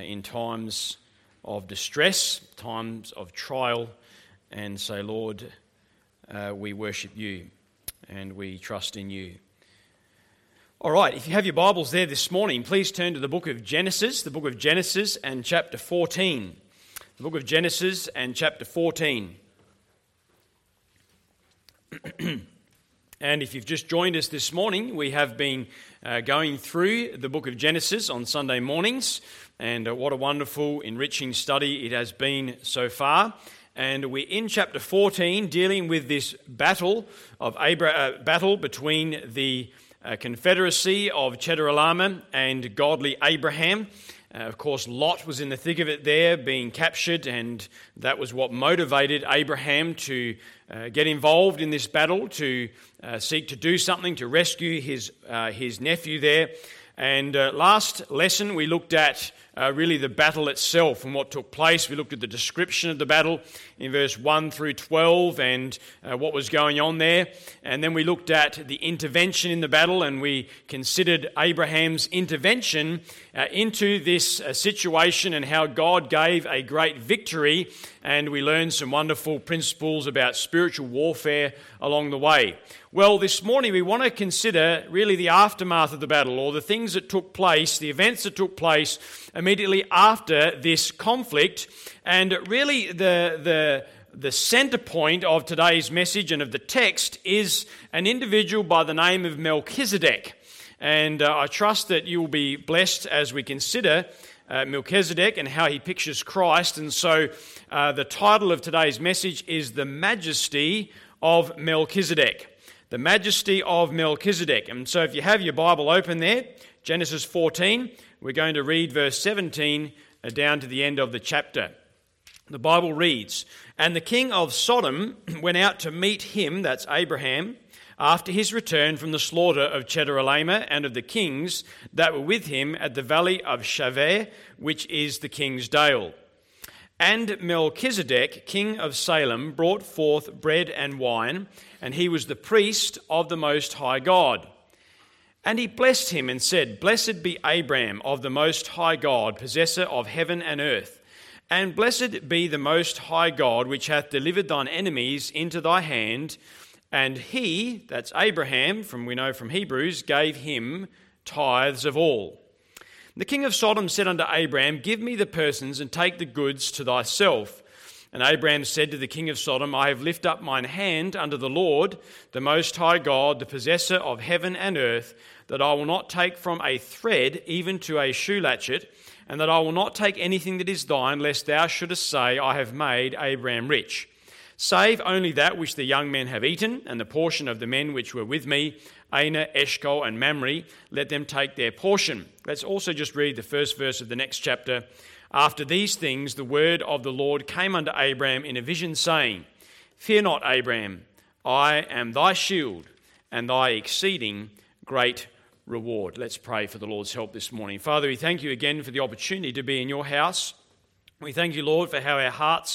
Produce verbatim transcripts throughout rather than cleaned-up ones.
in times of distress, times of trial, and say, Lord, uh, we worship you and we trust in you. All right, if you have your Bibles there this morning, please turn to the book of Genesis, the book of Genesis and chapter fourteen. The book of Genesis and chapter fourteen. And if you've just joined us this morning, we have been uh, going through the book of Genesis on Sunday mornings, and uh, what a wonderful, enriching study it has been so far. And we're in chapter fourteen, dealing with this battle of Abra- uh, battle between the uh, confederacy of Chedorlaomer and godly Abraham. Uh, of course, Lot was in the thick of it there, being captured, and that was what motivated Abraham to uh, get involved in this battle, to uh, seek to do something to rescue his uh, his nephew there. And uh, last lesson, we looked at uh, really the battle itself and what took place. We looked at the description of the battle in verse one through twelve and uh, what was going on there. And then we looked at the intervention in the battle, and we considered Abraham's intervention uh, into this uh, situation and how God gave a great victory. And we learned some wonderful principles about spiritual warfare along the way. Well, this morning we want to consider really the aftermath of the battle, or the things that took place, the events that took place immediately after this conflict. And really the the the center point of today's message and of the text is an individual by the name of Melchizedek. And uh, I trust that you will be blessed as we consider uh, Melchizedek and how he pictures Christ. And so uh, the title of today's message is The Majesty of Melchizedek. The Majesty of Melchizedek. And so if you have your Bible open there, Genesis fourteen, we're going to read verse seventeen down to the end of the chapter. The Bible reads, "And the king of Sodom went out to meet him," that's Abraham, "after his return from the slaughter of Chedorlaomer and of the kings that were with him at the valley of Shaveh, which is the king's dale. And Melchizedek, king of Salem, brought forth bread and wine, and he was the priest of the Most High God. And he blessed him and said, Blessed be Abram of the Most High God, possessor of heaven and earth. And blessed be the Most High God, which hath delivered thine enemies into thy hand. And he," that's Abraham, from we know from Hebrews, "gave him tithes of all. The king of Sodom said unto Abram, Give me the persons and take the goods to thyself. And Abram said to the king of Sodom, I have lifted up mine hand unto the Lord, the Most High God, the possessor of heaven and earth, that I will not take from a thread even to a shoe latchet, and that I will not take anything that is thine, lest thou shouldest say, I have made Abram rich. Save only that which the young men have eaten, and the portion of the men which were with me, Aner, Eshcol, and Mamre, let them take their portion." Let's also just read the first verse of the next chapter. "After these things the word of the Lord came unto Abram in a vision, saying, Fear not, Abram, I am thy shield, and thy exceeding great reward." Let's pray for the Lord's help this morning. Father, we thank you again for the opportunity to be in your house. We thank you, Lord, for how our hearts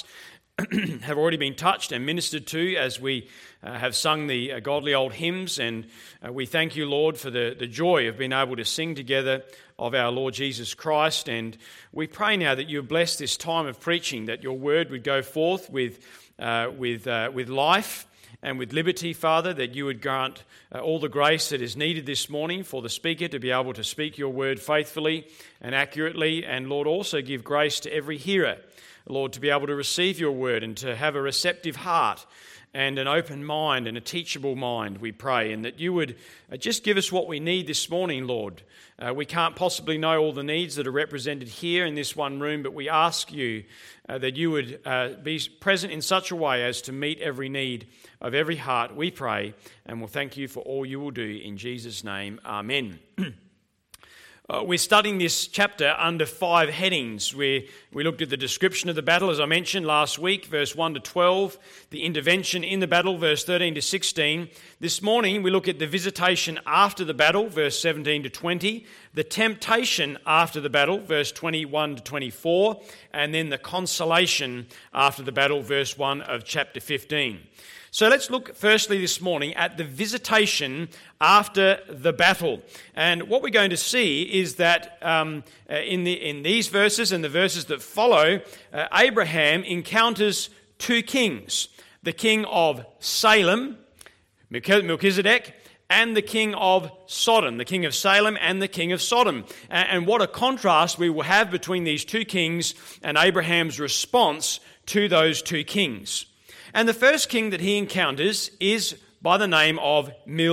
have already been touched and ministered to as we uh, have sung the uh, godly old hymns. And uh, we thank you, Lord, for the, the joy of being able to sing together of our Lord Jesus Christ. And we pray now that you bless this time of preaching, that your word would go forth with, uh, with, uh, with life and with liberty, Father, that you would grant uh, all the grace that is needed this morning for the speaker to be able to speak your word faithfully and accurately. And Lord, also give grace to every hearer, Lord, to be able to receive your word and to have a receptive heart and an open mind and a teachable mind, we pray. And that you would just give us what we need this morning, Lord. Uh, we can't possibly know all the needs that are represented here in this one room, but we ask you uh, that you would uh, be present in such a way as to meet every need of every heart, we pray. And we'll thank you for all you will do. In Jesus' name, amen. Uh, we're studying this chapter under five headings. We, we looked at the description of the battle, as I mentioned last week, verse one to twelve, the intervention in the battle, verse thirteen to sixteen. This morning we look at the visitation after the battle, verse seventeen to twenty, the temptation after the battle, verse twenty-one to twenty-four, and then the consolation after the battle, verse one of chapter fifteen. So let's look firstly this morning at the visitation after the battle. And what we're going to see is that um, in, the, in these verses and the verses that follow, uh, Abraham encounters two kings, the king of Salem, Melchizedek, and the king of Sodom, the king of Salem and the king of Sodom. And what a contrast we will have between these two kings and Abraham's response to those two kings. And the first king that he encounters is by the name of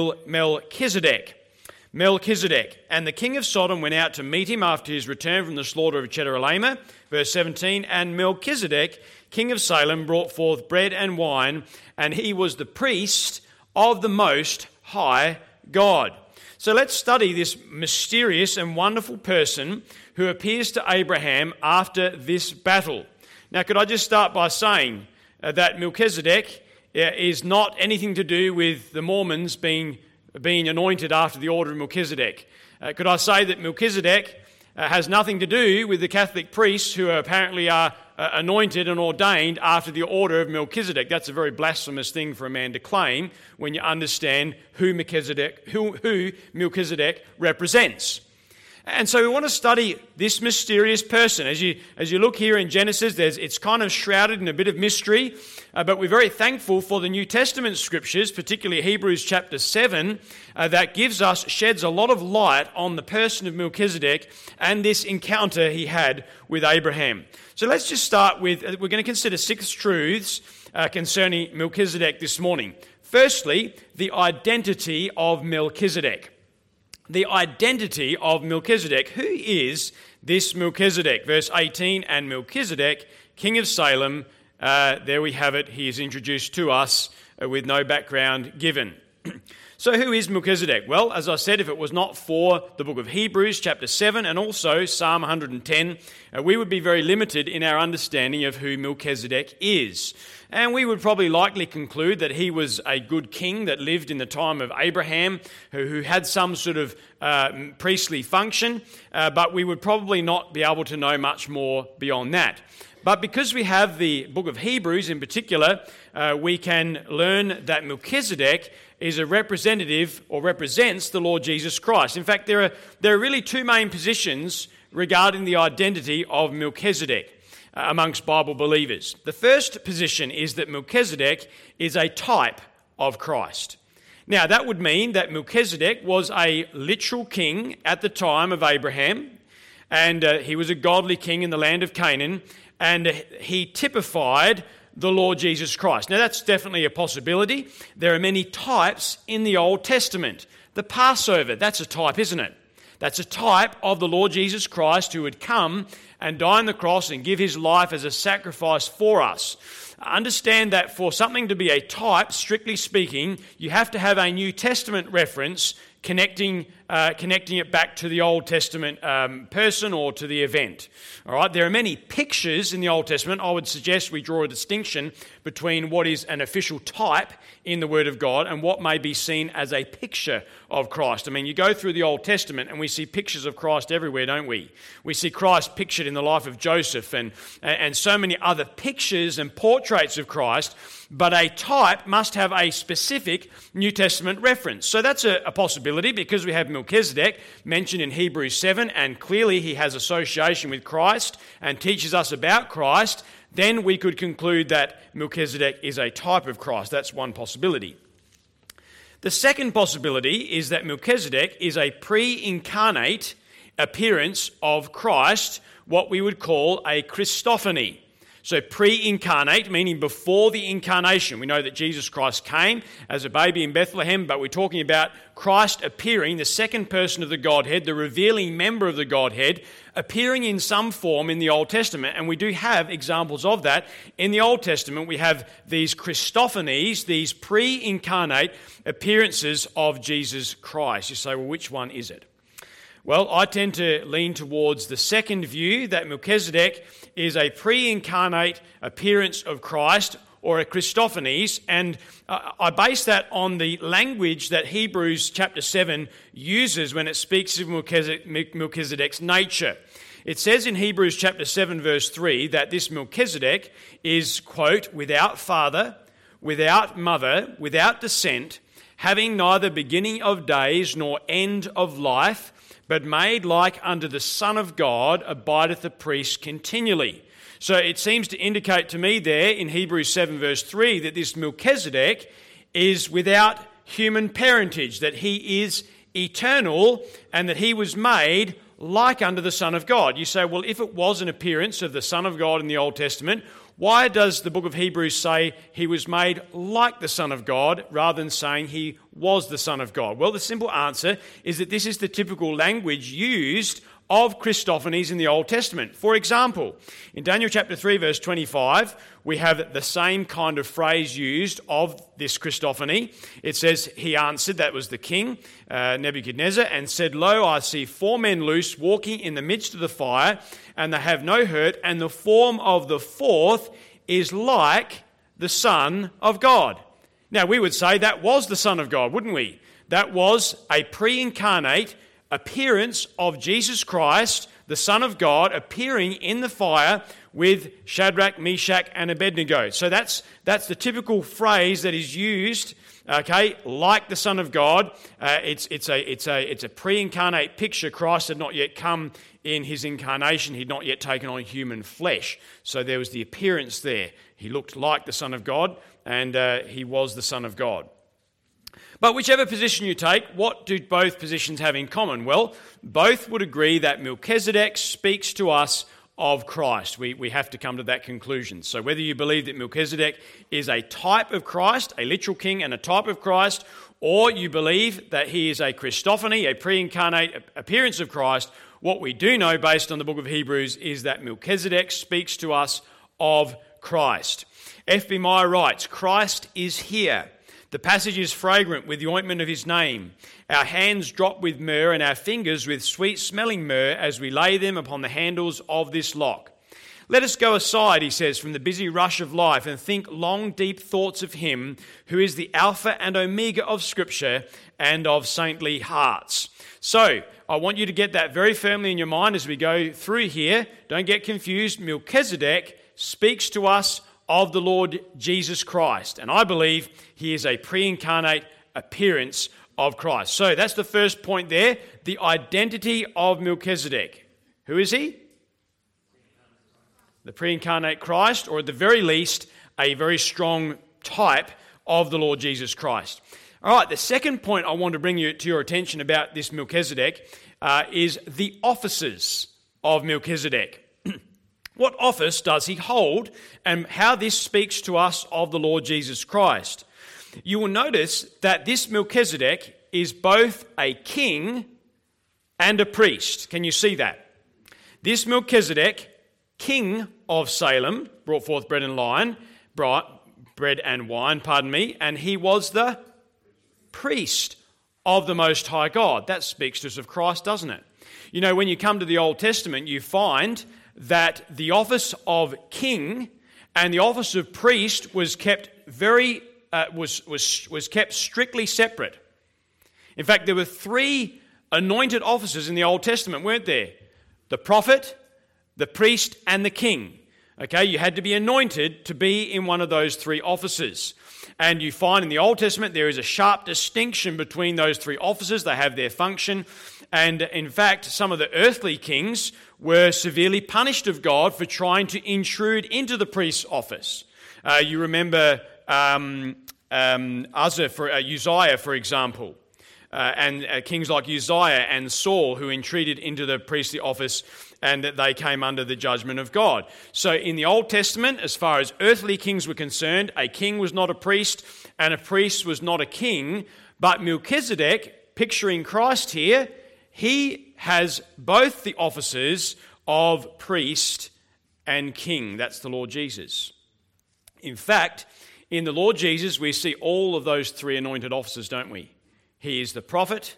Melchizedek. Melchizedek. And the king of Sodom went out to meet him after his return from the slaughter of Chedorlaomer. Verse seventeen, and Melchizedek, king of Salem, brought forth bread and wine, and he was the priest of the Most High God. So let's study this mysterious and wonderful person who appears to Abraham after this battle. Now, could I just start by saying uh, that Melchizedek uh, is not anything to do with the Mormons being, being anointed after the order of Melchizedek. Uh, could I say that Melchizedek uh, has nothing to do with the Catholic priests who apparently are uh, anointed and ordained after the order of Melchizedek? That's a very blasphemous thing for a man to claim when you understand who Melchizedek, who, who Melchizedek represents. And so we want to study this mysterious person. As you as you look here in Genesis, there's, it's kind of shrouded in a bit of mystery, uh, but we're very thankful for the New Testament scriptures, particularly Hebrews chapter seven, uh, that gives us, sheds a lot of light on the person of Melchizedek and this encounter he had with Abraham. So let's just start with, we're going to consider six truths uh, concerning Melchizedek this morning. Firstly, the identity of Melchizedek. The identity of Melchizedek. Who is this Melchizedek? Verse eighteen, and Melchizedek, king of Salem, uh, there we have it. He is introduced to us uh, with no background given. So who is Melchizedek? Well, as I said, if it was not for the book of Hebrews chapter seven and also Psalm one hundred ten, uh, we would be very limited in our understanding of who Melchizedek is. And we would probably likely conclude that he was a good king that lived in the time of Abraham, who, who had some sort of uh, priestly function, uh, but we would probably not be able to know much more beyond that. But because we have the book of Hebrews in particular, uh, we can learn that Melchizedek is a representative or represents the Lord Jesus Christ. In fact, there are, there are really two main positions regarding the identity of Melchizedek uh, amongst Bible believers. The first position is that Melchizedek is a type of Christ. Now, that would mean that Melchizedek was a literal king at the time of Abraham, and uh, he was a godly king in the land of Canaan, and he typified the Lord Jesus Christ. Now, that's definitely a possibility. There are many types in the Old Testament. The Passover, that's a type, isn't it? That's a type of the Lord Jesus Christ who would come and die on the cross and give his life as a sacrifice for us. Understand that for something to be a type, strictly speaking, you have to have a New Testament reference connecting uh, connecting it back to the Old Testament um, person or to the event. All right, there are many pictures in the Old Testament. I would suggest we draw a distinction between what is an official type in the Word of God and what may be seen as a picture of Christ. I mean, you go through the Old Testament and we see pictures of Christ everywhere, don't we? We see Christ pictured in the life of Joseph and, and so many other pictures and portraits of Christ, but a type must have a specific New Testament reference. So that's a, a possibility because we have Melchizedek mentioned in Hebrews seven, and clearly he has association with Christ and teaches us about Christ. Then we could conclude that Melchizedek is a type of Christ. That's one possibility. The second possibility is that Melchizedek is a pre-incarnate appearance of Christ, what we would call a Christophany. So pre-incarnate, meaning before the incarnation. We know that Jesus Christ came as a baby in Bethlehem, but we're talking about Christ appearing, the second person of the Godhead, the revealing member of the Godhead, appearing in some form in the Old Testament. And we do have examples of that. In the Old Testament, we have these Christophanies, these pre-incarnate appearances of Jesus Christ. You say, well, which one is it? Well, I tend to lean towards the second view, that Melchizedek is a pre-incarnate appearance of Christ, or a Christophanies, and uh, I base that on the language that Hebrews chapter seven uses when it speaks of Melchizedek, Melchizedek's nature. It says in Hebrews chapter seven verse three that this Melchizedek is, quote, without father, without mother, without descent, having neither beginning of days nor end of life, but made like unto the Son of God, abideth a priest continually. So it seems to indicate to me there in Hebrews seven verse three that this Melchizedek is without human parentage, that he is eternal and that he was made like unto the Son of God. You say, well, if it was an appearance of the Son of God in the Old Testament, why does the book of Hebrews say he was made like the Son of God rather than saying he was the Son of God? Well, the simple answer is that this is the typical language used of Christophanies in the Old Testament. For example, in Daniel chapter three verse twenty-five, we have the same kind of phrase used of this Christophany. It says, he answered, that was the king, uh, Nebuchadnezzar, and said, Lo, I see four men loose walking in the midst of the fire, and they have no hurt, and the form of the fourth is like the Son of God. Now, we would say that was the Son of God, wouldn't we? That was a pre-incarnate appearance of Jesus Christ, the Son of God, appearing in the fire with Shadrach, Meshach, and Abednego. So that's that's the typical phrase that is used, okay, like the Son of God. Uh, it's it's a it's a it's a pre-incarnate picture. Christ had not yet come in his incarnation; he'd not yet taken on human flesh. So there was the appearance there. He looked like the Son of God, and uh, he was the Son of God. But whichever position you take, what do both positions have in common? Well, both would agree that Melchizedek speaks to us of Christ. We, we have to come to that conclusion. So whether you believe that Melchizedek is a type of Christ, a literal king and a type of Christ, or you believe that he is a Christophany, a pre-incarnate appearance of Christ, what we do know based on the book of Hebrews is that Melchizedek speaks to us of Christ. F B Meyer writes, Christ is here. The passage is fragrant with the ointment of his name. Our hands drop with myrrh and our fingers with sweet-smelling myrrh as we lay them upon the handles of this lock. Let us go aside, he says, from the busy rush of life and think long, deep thoughts of him who is the Alpha and Omega of Scripture and of saintly hearts. So, I want you to get that very firmly in your mind as we go through here. Don't get confused. Melchizedek speaks to us of the Lord Jesus Christ. And I believe he is a pre-incarnate appearance of Christ. So that's the first point there, the identity of Melchizedek. Who is he? The pre-incarnate Christ, or at the very least, a very strong type of the Lord Jesus Christ. All right, the second point I want to bring you to your attention about this Melchizedek uh, is the offices of Melchizedek. What office does he hold, and how this speaks to us of the Lord Jesus Christ? You will notice that this Melchizedek is both a king and a priest. Can you see that? This Melchizedek, king of Salem, brought forth bread and wine, brought bread and wine, pardon me, and he was the priest of the Most High God. That speaks to us of Christ, doesn't it? You know, when you come to the Old Testament, you find that the office of king and the office of priest was kept very uh, was was was kept strictly separate. In fact, there were three anointed offices in the Old Testament, weren't there? The prophet, the priest, and the king. Okay, you had to be anointed to be in one of those three offices. And you find in the Old Testament there is a sharp distinction between those three offices. They have their function. And in fact, some of the earthly kings were severely punished of God for trying to intrude into the priest's office. Uh, you remember um, um, Uzzah, for, uh, Uzziah, for example, uh, and uh, kings like Uzziah and Saul who intruded into the priestly office, and that they came under the judgment of God. So in the Old Testament, as far as earthly kings were concerned, a king was not a priest and a priest was not a king. But Melchizedek, picturing Christ here, he has both the offices of priest and king. That's the Lord Jesus. In fact, in the Lord Jesus, we see all of those three anointed offices, don't we? He is the prophet,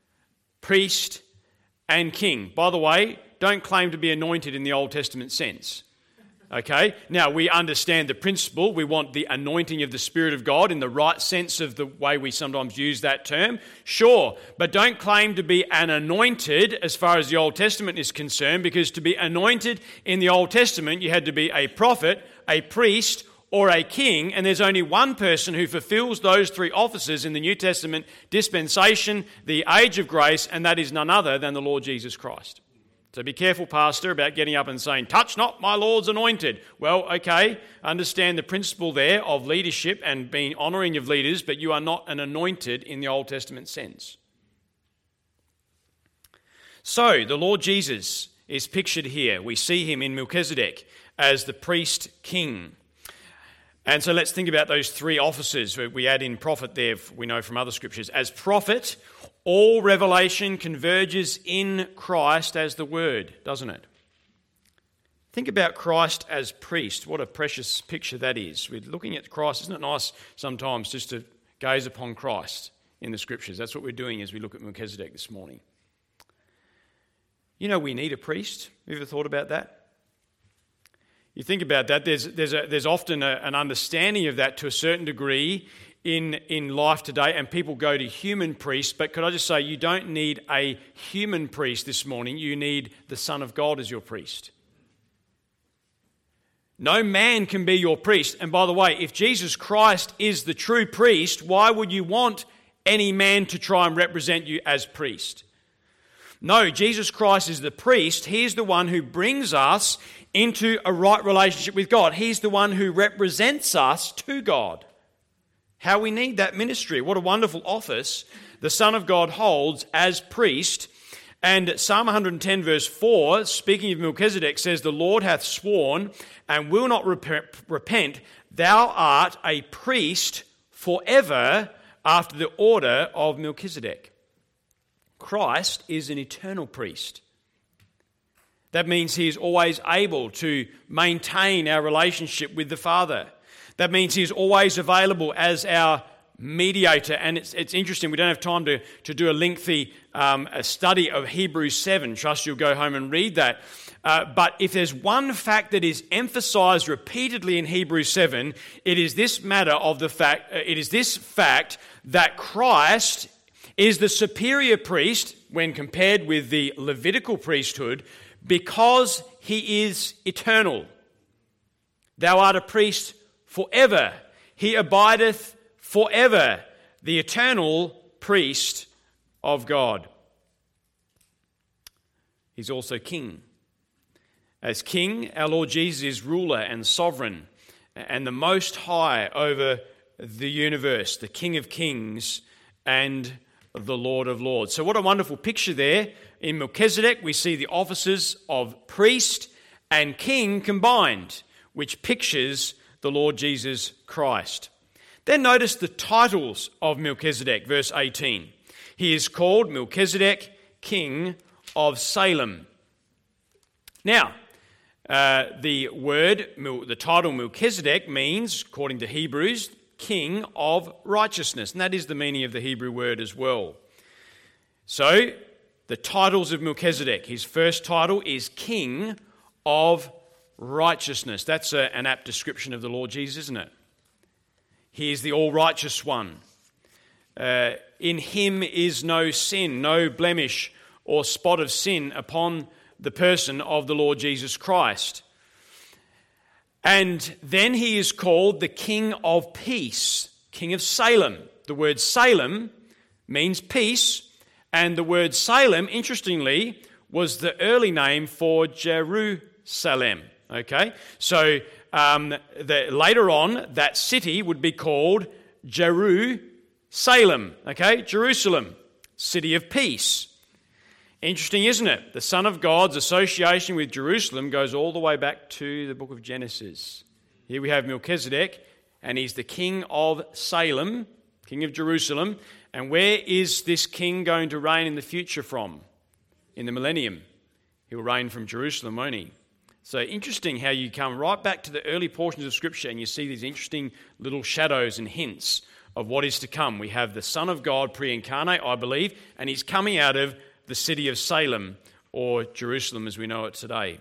priest, and king. By the way, don't claim to be anointed in the Old Testament sense. Okay? Now, we understand the principle. We want the anointing of the Spirit of God in the right sense of the way we sometimes use that term. Sure, but don't claim to be an anointed as far as the Old Testament is concerned, because to be anointed in the Old Testament, you had to be a prophet, a priest, or a king, and there's only one person who fulfills those three offices in the New Testament dispensation, the age of grace, and that is none other than the Lord Jesus Christ. So be careful, pastor, about getting up and saying, touch not my Lord's anointed. Well, okay, understand the principle there of leadership and being honouring of leaders, but you are not an anointed in the Old Testament sense. So the Lord Jesus is pictured here. We see him in Melchizedek as the priest king. And so let's think about those three offices. We add in prophet there, we know from other scriptures. As prophet, all revelation converges in Christ as the Word, doesn't it? Think about Christ as priest. What a precious picture that is. We're looking at Christ. Isn't it nice sometimes just to gaze upon Christ in the scriptures? That's what we're doing as we look at Melchizedek this morning. You know, we need a priest. Have you ever thought about that? You think about that, there's there's a, there's often a, an understanding of that to a certain degree in, in life today, and people go to human priests, but could I just say, you don't need a human priest this morning, you need the Son of God as your priest. No man can be your priest, and by the way, if Jesus Christ is the true priest, why would you want any man to try and represent you as priest? No, Jesus Christ is the priest. He's the one who brings us into a right relationship with God. He's the one who represents us to God. How we need that ministry. What a wonderful office the Son of God holds as priest. And Psalm one hundred ten verse four, speaking of Melchizedek, says, the Lord hath sworn and will not repent, thou art a priest forever after the order of Melchizedek. Christ is an eternal priest. That means he is always able to maintain our relationship with the Father. That means he is always available as our mediator. And it's it's interesting, we don't have time to, to do a lengthy um, a study of Hebrews seven. Trust you'll go home and read that. Uh, but if there's one fact that is emphasized repeatedly in Hebrews seven, it is this matter of the fact, uh, it is this fact that Christ is the superior priest when compared with the Levitical priesthood because he is eternal. Thou art a priest forever. He abideth forever, the eternal priest of God. He's also king. As king, our Lord Jesus is ruler and sovereign and the most high over the universe, the King of kings and the Lord of lords. So what a wonderful picture there. In Melchizedek, we see the offices of priest and king combined, which pictures the Lord Jesus Christ. Then notice the titles of Melchizedek, verse eighteen. He is called Melchizedek, King of Salem. Now, uh, the word, the title Melchizedek means, according to Hebrews, King of righteousness. And that is the meaning of the Hebrew word as well. So, the titles of Melchizedek. His first title is King of righteousness. That's a, an apt description of the Lord Jesus, isn't it? He is the all-righteous one. Uh, in him is no sin, no blemish or spot of sin upon the person of the Lord Jesus Christ. And then he is called the King of Peace, King of Salem. The word Salem means peace, and the word Salem, interestingly, was the early name for Jerusalem. Okay, so um, the, later on, that city would be called Jerusalem. Okay, Jerusalem, city of peace. Interesting, isn't it? The Son of God's association with Jerusalem goes all the way back to the book of Genesis. Here we have Melchizedek, and he's the king of Salem, king of Jerusalem. And where is this king going to reign in the future from? In the millennium. He'll reign from Jerusalem, won't he? So interesting how you come right back to the early portions of Scripture and you see these interesting little shadows and hints of what is to come. We have the Son of God pre-incarnate, I believe, and he's coming out of the city of Salem, or Jerusalem as we know it today.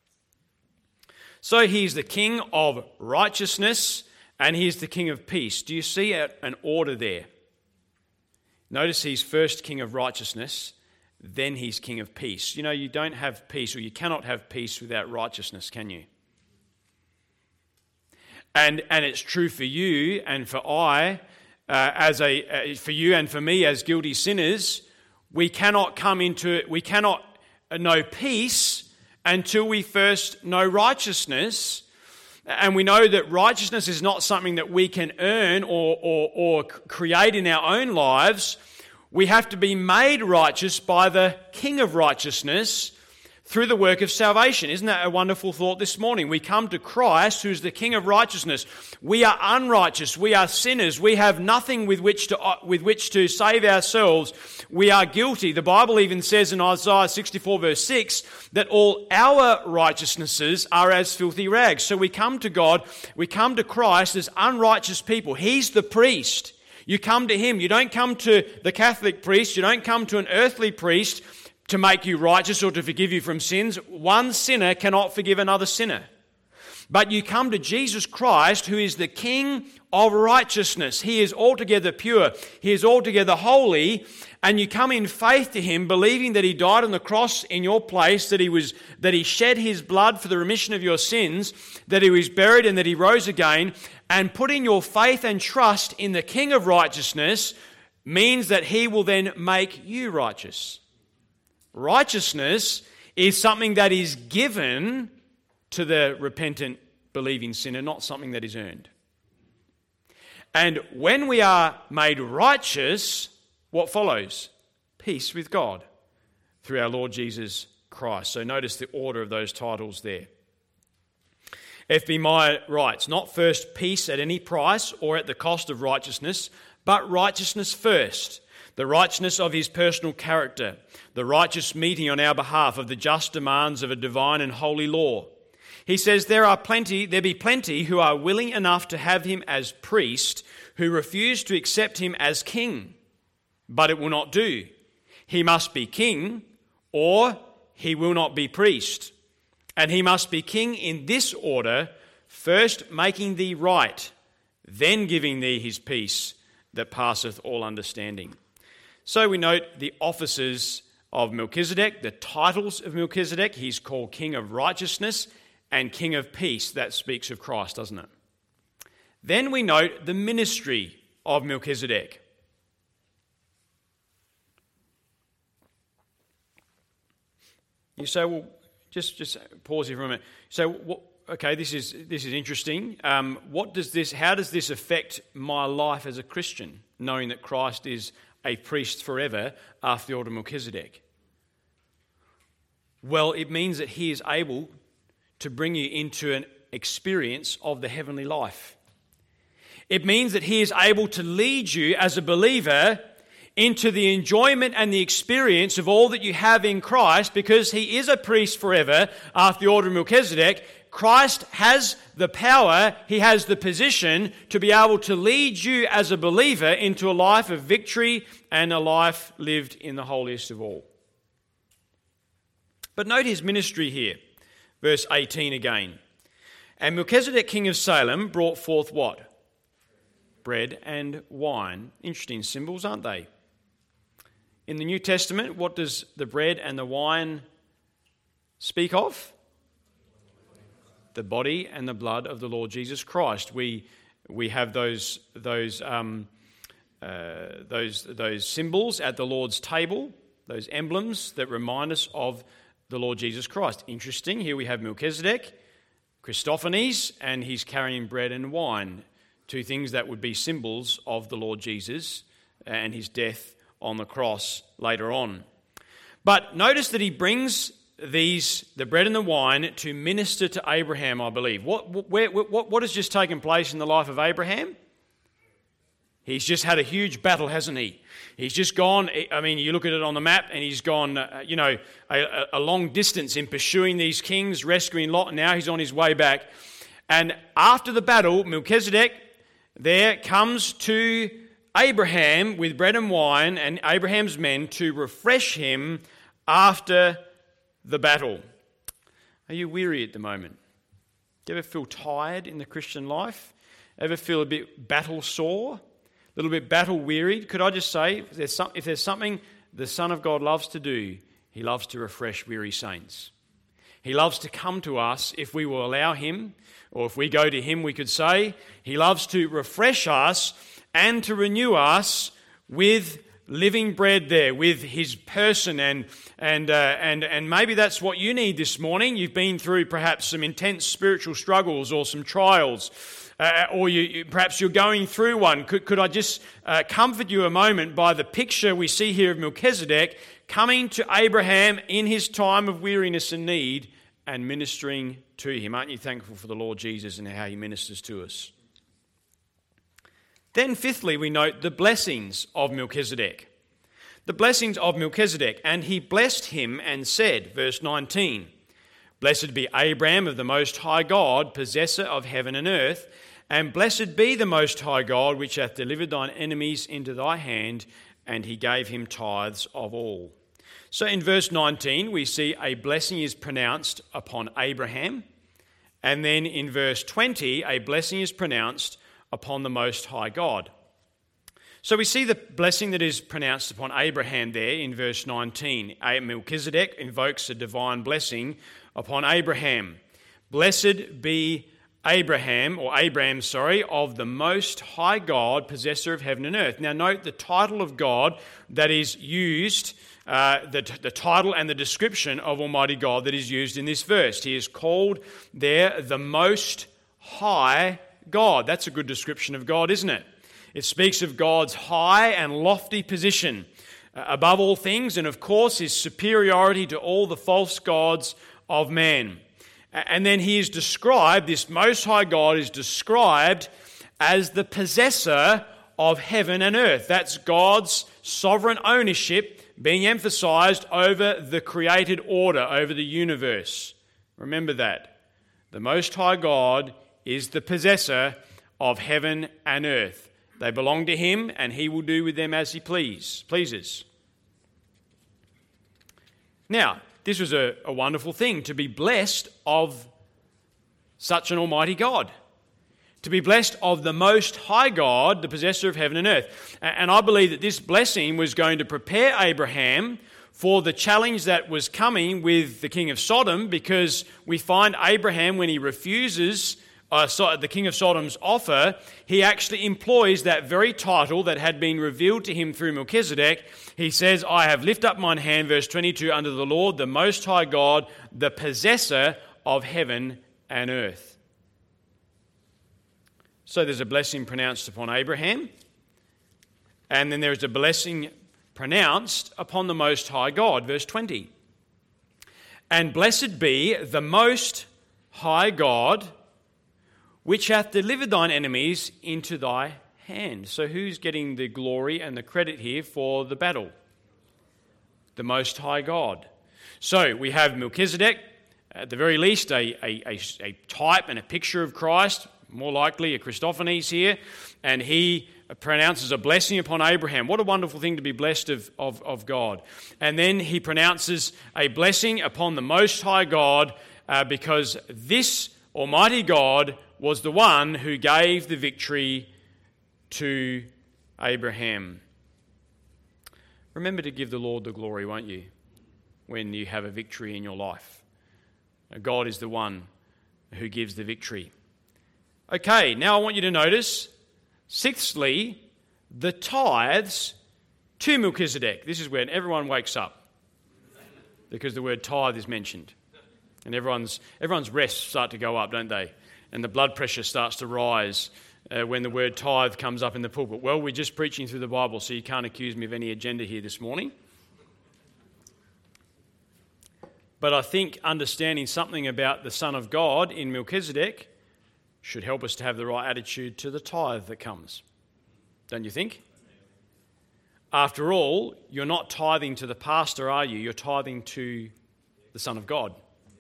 So he's the king of righteousness and he's the king of peace. Do you see an order there? Notice he's first king of righteousness, then he's king of peace. You know, you don't have peace, or you cannot have peace without righteousness, can you? And and it's true for you and for I, uh, as a uh, for you and for me as guilty sinners. We cannot come into we cannot know peace until we first know righteousness. And we know that righteousness is not something that we can earn or, or, or create in our own lives. We have to be made righteous by the King of righteousness through the work of salvation. Isn't that a wonderful thought this morning? We come to Christ, who's the King of righteousness. We are unrighteous. We are sinners. We have nothing with which to with which to save ourselves. We are guilty. The Bible even says in Isaiah sixty-four verse six that all our righteousnesses are as filthy rags. So we come to God, we come to Christ as unrighteous people. He's the priest. You come to Him. You don't come to the Catholic priest. You don't come to an earthly priest to make you righteous or to forgive you from sins. One sinner cannot forgive another sinner. But you come to Jesus Christ, who is the King of righteousness. He is altogether pure. He is altogether holy. And you come in faith to Him, believing that He died on the cross in your place, that He was, that He shed His blood for the remission of your sins, that He was buried and that He rose again. And putting your faith and trust in the King of righteousness means that He will then make you righteous. Righteousness is something that is given to the repentant, believing sinner, not something that is earned. And when we are made righteous, what follows? Peace with God through our Lord Jesus Christ. So notice the order of those titles there. F B Meyer writes, not first peace at any price or at the cost of righteousness, but righteousness first. The righteousness of His personal character, the righteous meeting on our behalf of the just demands of a divine and holy law. He says there are plenty, there be plenty who are willing enough to have Him as priest, who refuse to accept Him as king. But it will not do. He must be king, or He will not be priest. And He must be king in this order, first making thee right, then giving thee His peace that passeth all understanding. So we note the offices of Melchizedek, the titles of Melchizedek. He's called King of Righteousness and King of Peace. That speaks of Christ, doesn't it? Then we note the ministry of Melchizedek. You say, well, just, just pause here for a minute. So, what, okay, this is this is interesting. Um, what does this? How does this affect my life as a Christian, knowing that Christ is a priest forever after the order of Melchizedek? Well, it means that He is able to bring you into an experience of the heavenly life. It means that He is able to lead you as a believer into the enjoyment and the experience of all that you have in Christ, because He is a priest forever after the order of Melchizedek. Christ has the power, He has the position to be able to lead you as a believer into a life of victory and a life lived in the holiest of all. But note His ministry here, verse eighteen again. And Melchizedek, king of Salem, brought forth what? Bread and wine. Interesting symbols, aren't they? In the New Testament, what does the bread and the wine speak of? The body and the blood of the Lord Jesus Christ. We we have those those um, uh, those those symbols at the Lord's table, those emblems that remind us of the Lord Jesus Christ. Interesting. Here we have Melchizedek, Christophanes, and he's carrying bread and wine, two things that would be symbols of the Lord Jesus and His death on the cross later on. But notice that he brings these, the bread and the wine, to minister to Abraham, I believe. What, where, what, what has just taken place in the life of Abraham? He's just had a huge battle, hasn't he? He's just gone, I mean, you look at it on the map, and he's gone, uh, you know, a, a long distance in pursuing these kings, rescuing Lot, and now he's on his way back. And after the battle, Melchizedek there comes to Abraham with bread and wine and Abraham's men to refresh him after the battle. Are you weary at the moment? Do you ever feel tired in the Christian life? Ever feel a bit battle sore? A little bit battle wearied? Could I just say, if there's, some, if there's something the Son of God loves to do, He loves to refresh weary saints. He loves to come to us if we will allow him, or if we go to him, we could say. He loves to refresh us and to renew us with living bread there, with his person. And and uh, and and maybe that's what you need this morning. You've been through perhaps some intense spiritual struggles or some trials, uh, or you, you perhaps you're going through one. Could, could I just uh, comfort you a moment by the picture we see here of Melchizedek coming to Abraham in his time of weariness and need and ministering to him? Aren't you thankful for the Lord Jesus and how he ministers to us? Then fifthly, we note the blessings of Melchizedek. The blessings of Melchizedek. And he blessed him and said, verse nineteen, "Blessed be Abraham of the Most High God, possessor of heaven and earth, and blessed be the Most High God, which hath delivered thine enemies into thy hand, and he gave him tithes of all." So in verse nineteen, we see a blessing is pronounced upon Abraham. And then in verse twenty, a blessing is pronounced upon the Most High God. So we see the blessing that is pronounced upon Abraham there in verse nineteen. Melchizedek invokes a divine blessing upon Abraham. "Blessed be Abraham, or Abraham, sorry, of the Most High God, possessor of heaven and earth." Now note the title of God that is used, uh, the, the title and the description of Almighty God that is used in this verse. He is called there the Most High God. That's a good description of God, isn't it? It speaks of God's high and lofty position uh, above all things, and of course his superiority to all the false gods of man. And then he is described, this Most High God is described as the possessor of heaven and earth. That's God's sovereign ownership being emphasized over the created order, over the universe. Remember that. The Most High God is the possessor of heaven and earth. They belong to him, and he will do with them as he please, pleases. Now, this was a, a wonderful thing, to be blessed of such an almighty God. To be blessed of the Most High God, the possessor of heaven and earth. And I believe that this blessing was going to prepare Abraham for the challenge that was coming with the king of Sodom, because we find Abraham, when he refuses Uh, so the king of Sodom's offer, he actually employs that very title that had been revealed to him through Melchizedek. He says, "I have lifted up mine hand," verse twenty-two, "unto the Lord, the Most High God, the possessor of heaven and earth." So there's a blessing pronounced upon Abraham, and then there's a blessing pronounced upon the Most High God, verse twenty. "And blessed be the Most High God, which hath delivered thine enemies into thy hand." So who's getting the glory and the credit here for the battle? The Most High God. So we have Melchizedek, at the very least a, a, a, a type and a picture of Christ, more likely a Christophanes here, and he pronounces a blessing upon Abraham. What a wonderful thing to be blessed of, of, of God. And then he pronounces a blessing upon the Most High God, uh, because this Almighty God was the one who gave the victory to Abraham. Remember to give the Lord the glory, won't you, when you have a victory in your life. God is the one who gives the victory. Okay, now I want you to notice, sixthly, the tithes to Melchizedek. This is when everyone wakes up, because the word tithe is mentioned. And everyone's everyone's rests start to go up, don't they? And the blood pressure starts to rise uh, when the word tithe comes up in the pulpit. Well, we're just preaching through the Bible, so you can't accuse me of any agenda here this morning. But I think understanding something about the Son of God in Melchizedek should help us to have the right attitude to the tithe that comes. Don't you think? After all, you're not tithing to the pastor, are you? You're tithing to the Son of God.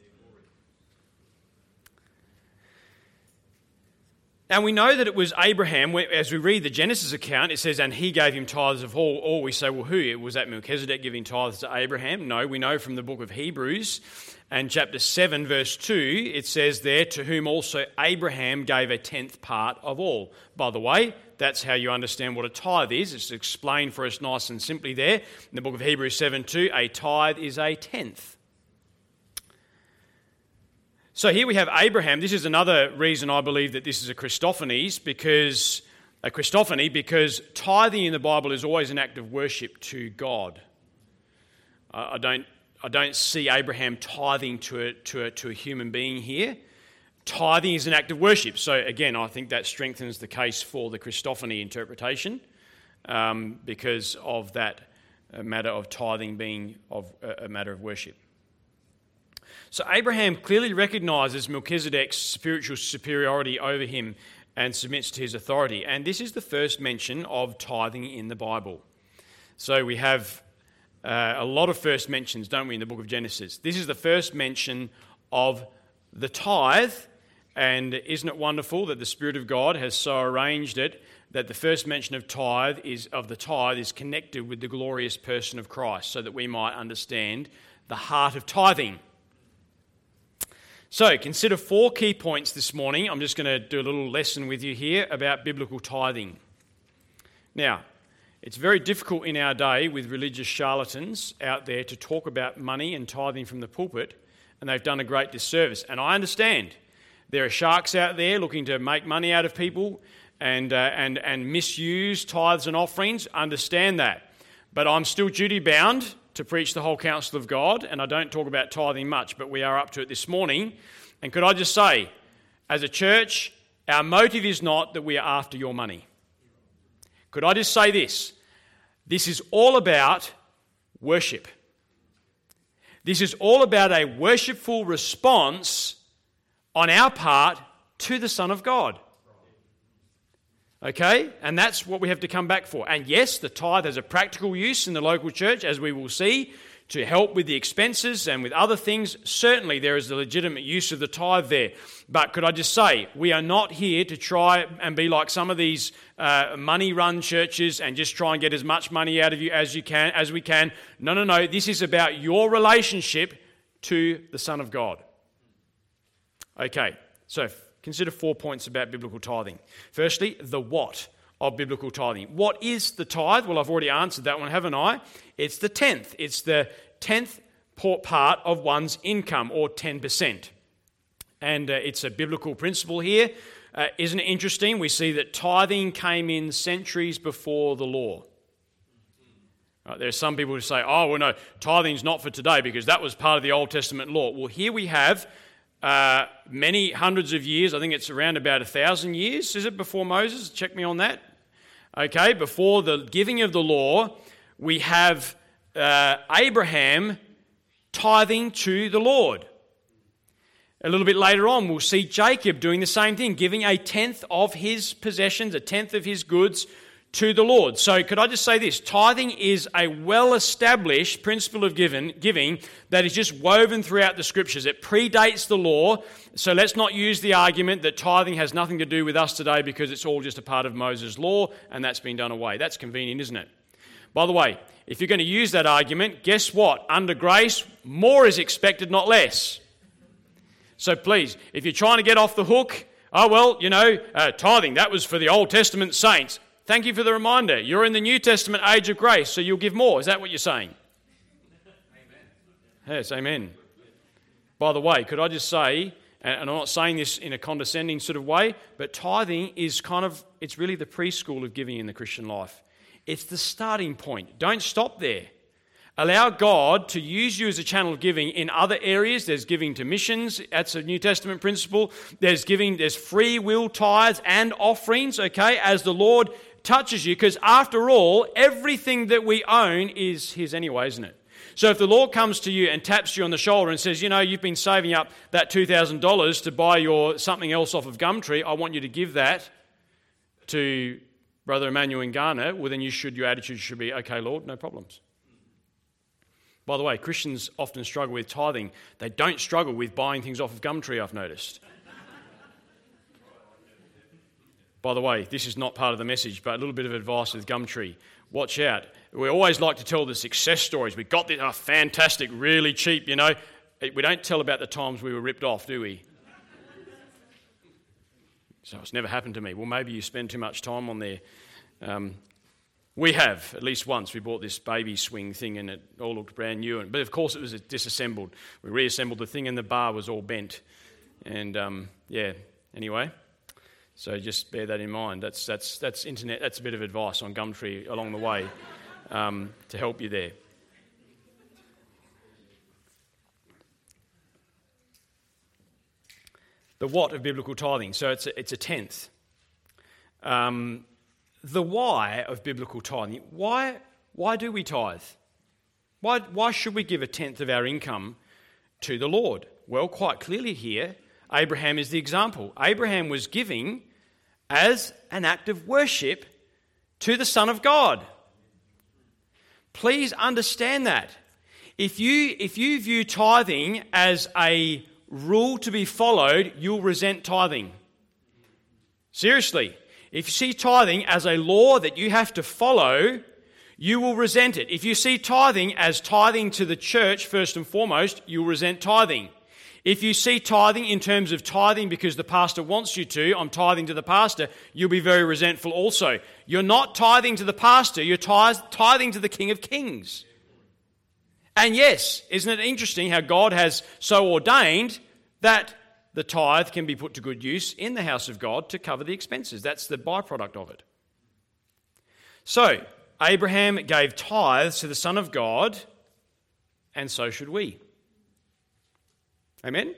And we know that it was Abraham, as we read the Genesis account, it says, "And he gave him tithes of all." Or we say, well, who? Was that Melchizedek giving tithes to Abraham? No, we know from the book of Hebrews and chapter seven, verse two, it says there, "To whom also Abraham gave a tenth part of all." By the way, that's how you understand what a tithe is. It's explained for us nice and simply there. In the book of Hebrews seven two, a tithe is a tenth. So here we have Abraham. This is another reason I believe that this is a Christophanies, because a Christophany, because tithing in the Bible is always an act of worship to God. I don't, I don't see Abraham tithing to a, to a, to a human being here. Tithing is an act of worship. So again, I think that strengthens the case for the Christophany interpretation, um, because of that matter of tithing being of a, a matter of worship. So Abraham clearly recognises Melchizedek's spiritual superiority over him and submits to his authority. And this is the first mention of tithing in the Bible. So we have uh, a lot of first mentions, don't we, in the book of Genesis. This is the first mention of the tithe, and isn't it wonderful that the Spirit of God has so arranged it that the first mention of tithe is of the tithe is connected with the glorious person of Christ, so that we might understand the heart of tithing. So, consider four key points this morning. I'm just going to do a little lesson with you here about biblical tithing. Now, it's very difficult in our day with religious charlatans out there to talk about money and tithing from the pulpit, and they've done a great disservice. And I understand there are sharks out there looking to make money out of people and uh, and and misuse tithes and offerings. Understand that. But I'm still duty-bound to preach the whole counsel of God, and I don't talk about tithing much, but we are up to it this morning. And could I just say, as a church, our motive is not that we are after your money. Could I just say this? This is all about worship. This is all about a worshipful response on our part to the Son of God. Okay? And that's what we have to come back for. And yes, the tithe has a practical use in the local church, as we will see, to help with the expenses and with other things. Certainly there is the legitimate use of the tithe there. But could I just say, we are not here to try and be like some of these uh, money-run churches and just try and get as much money out of you as you can, as we can. No, no, no. This is about your relationship to the Son of God. Okay, so consider four points about biblical tithing. Firstly, the what of biblical tithing. What is the tithe? Well, I've already answered that one, haven't I? It's the tenth. It's the tenth part of one's income, or ten percent. And uh, it's a biblical principle here. Uh, isn't it interesting? We see that tithing came in centuries before the law. Right, there are some people who say, oh, well, no, tithing's not for today because that was part of the Old Testament law. Well, here we have Uh, many hundreds of years, I think it's around about a thousand years, is it, before Moses? Check me on that. Okay, before the giving of the law, we have uh, Abraham tithing to the Lord. A little bit later on, we'll see Jacob doing the same thing, giving a tenth of his possessions, a tenth of his goods to the Lord. So could I just say this? Tithing is a well-established principle of giving, giving that is just woven throughout the Scriptures. It predates the law, so let's not use the argument that tithing has nothing to do with us today because it's all just a part of Moses' law and that's been done away. That's convenient, isn't it? By the way, if you're going to use that argument, guess what? Under grace, more is expected, not less. So please, if you're trying to get off the hook, oh, well, you know, uh, tithing, that was for the Old Testament saints. Thank you for the reminder. You're in the New Testament age of grace, so you'll give more. Is that what you're saying? Amen. Yes, amen. By the way, could I just say, and I'm not saying this in a condescending sort of way, but tithing is kind of, it's really the preschool of giving in the Christian life. It's the starting point. Don't stop there. Allow God to use you as a channel of giving in other areas. There's giving to missions. That's a New Testament principle. There's giving, there's free will tithes and offerings, okay, as the Lord touches you, because after all, everything that we own is His anyway, isn't it? So if the Lord comes to you and taps you on the shoulder and says, you know, you've been saving up that two thousand dollars to buy your something else off of Gumtree, I want you to give that to Brother Emmanuel in Ghana, well then you should, your attitude should be, okay, Lord, no problems. By the way, Christians often struggle with tithing. They don't struggle with buying things off of Gumtree, I've noticed. By the way, this is not part of the message, but a little bit of advice with Gumtree. Watch out. We always like to tell the success stories. We got this, oh, fantastic, really cheap, you know. We don't tell about the times we were ripped off, do we? So it's never happened to me. Well, maybe you spend too much time on there. Um, we have, at least once. We bought this baby swing thing and it all looked brand new. But of course it was disassembled. We reassembled the thing and the bar was all bent. And um, yeah, anyway, so just bear that in mind. That's that's that's internet. That's a bit of advice on Gumtree along the way um, to help you there. The what of biblical tithing? So it's a, it's a tenth. Um, the why of biblical tithing. Why why do we tithe? Why why should we give a tenth of our income to the Lord? Well, quite clearly here, Abraham is the example. Abraham was giving as an act of worship to the Son of God. Please understand that. If you if you view tithing as a rule to be followed, you'll resent tithing. Seriously. If you see tithing as a law that you have to follow, you will resent it. If you see tithing as tithing to the church first and foremost, you'll resent tithing. If you see tithing in terms of tithing because the pastor wants you to, I'm tithing to the pastor, you'll be very resentful also. You're not tithing to the pastor, you're tithing to the King of Kings. And yes, isn't it interesting how God has so ordained that the tithe can be put to good use in the house of God to cover the expenses. That's the byproduct of it. So, Abraham gave tithes to the Son of God, and so should we. Amen? Amen.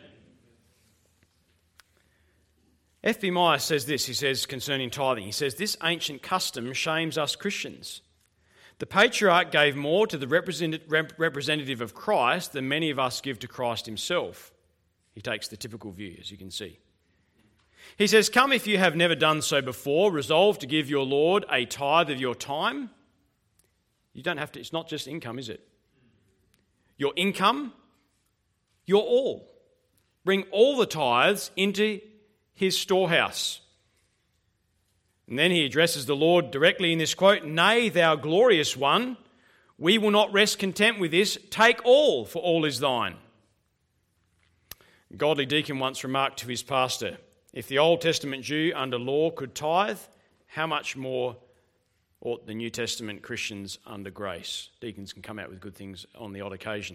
F B Meyer says this, he says concerning tithing, he says, this ancient custom shames us Christians. The patriarch gave more to the representative of Christ than many of us give to Christ himself. He takes the typical view, as you can see. He says, come if you have never done so before, resolve to give your Lord a tithe of your time. You don't have to, it's not just income, is it? Your income, your all. Bring all the tithes into his storehouse. And then he addresses the Lord directly in this quote, nay, thou glorious one, we will not rest content with this. Take all, for all is thine. A godly deacon once remarked to his pastor, if the Old Testament Jew under law could tithe, how much more ought the New Testament Christians under grace? Deacons can come out with good things on the odd occasion.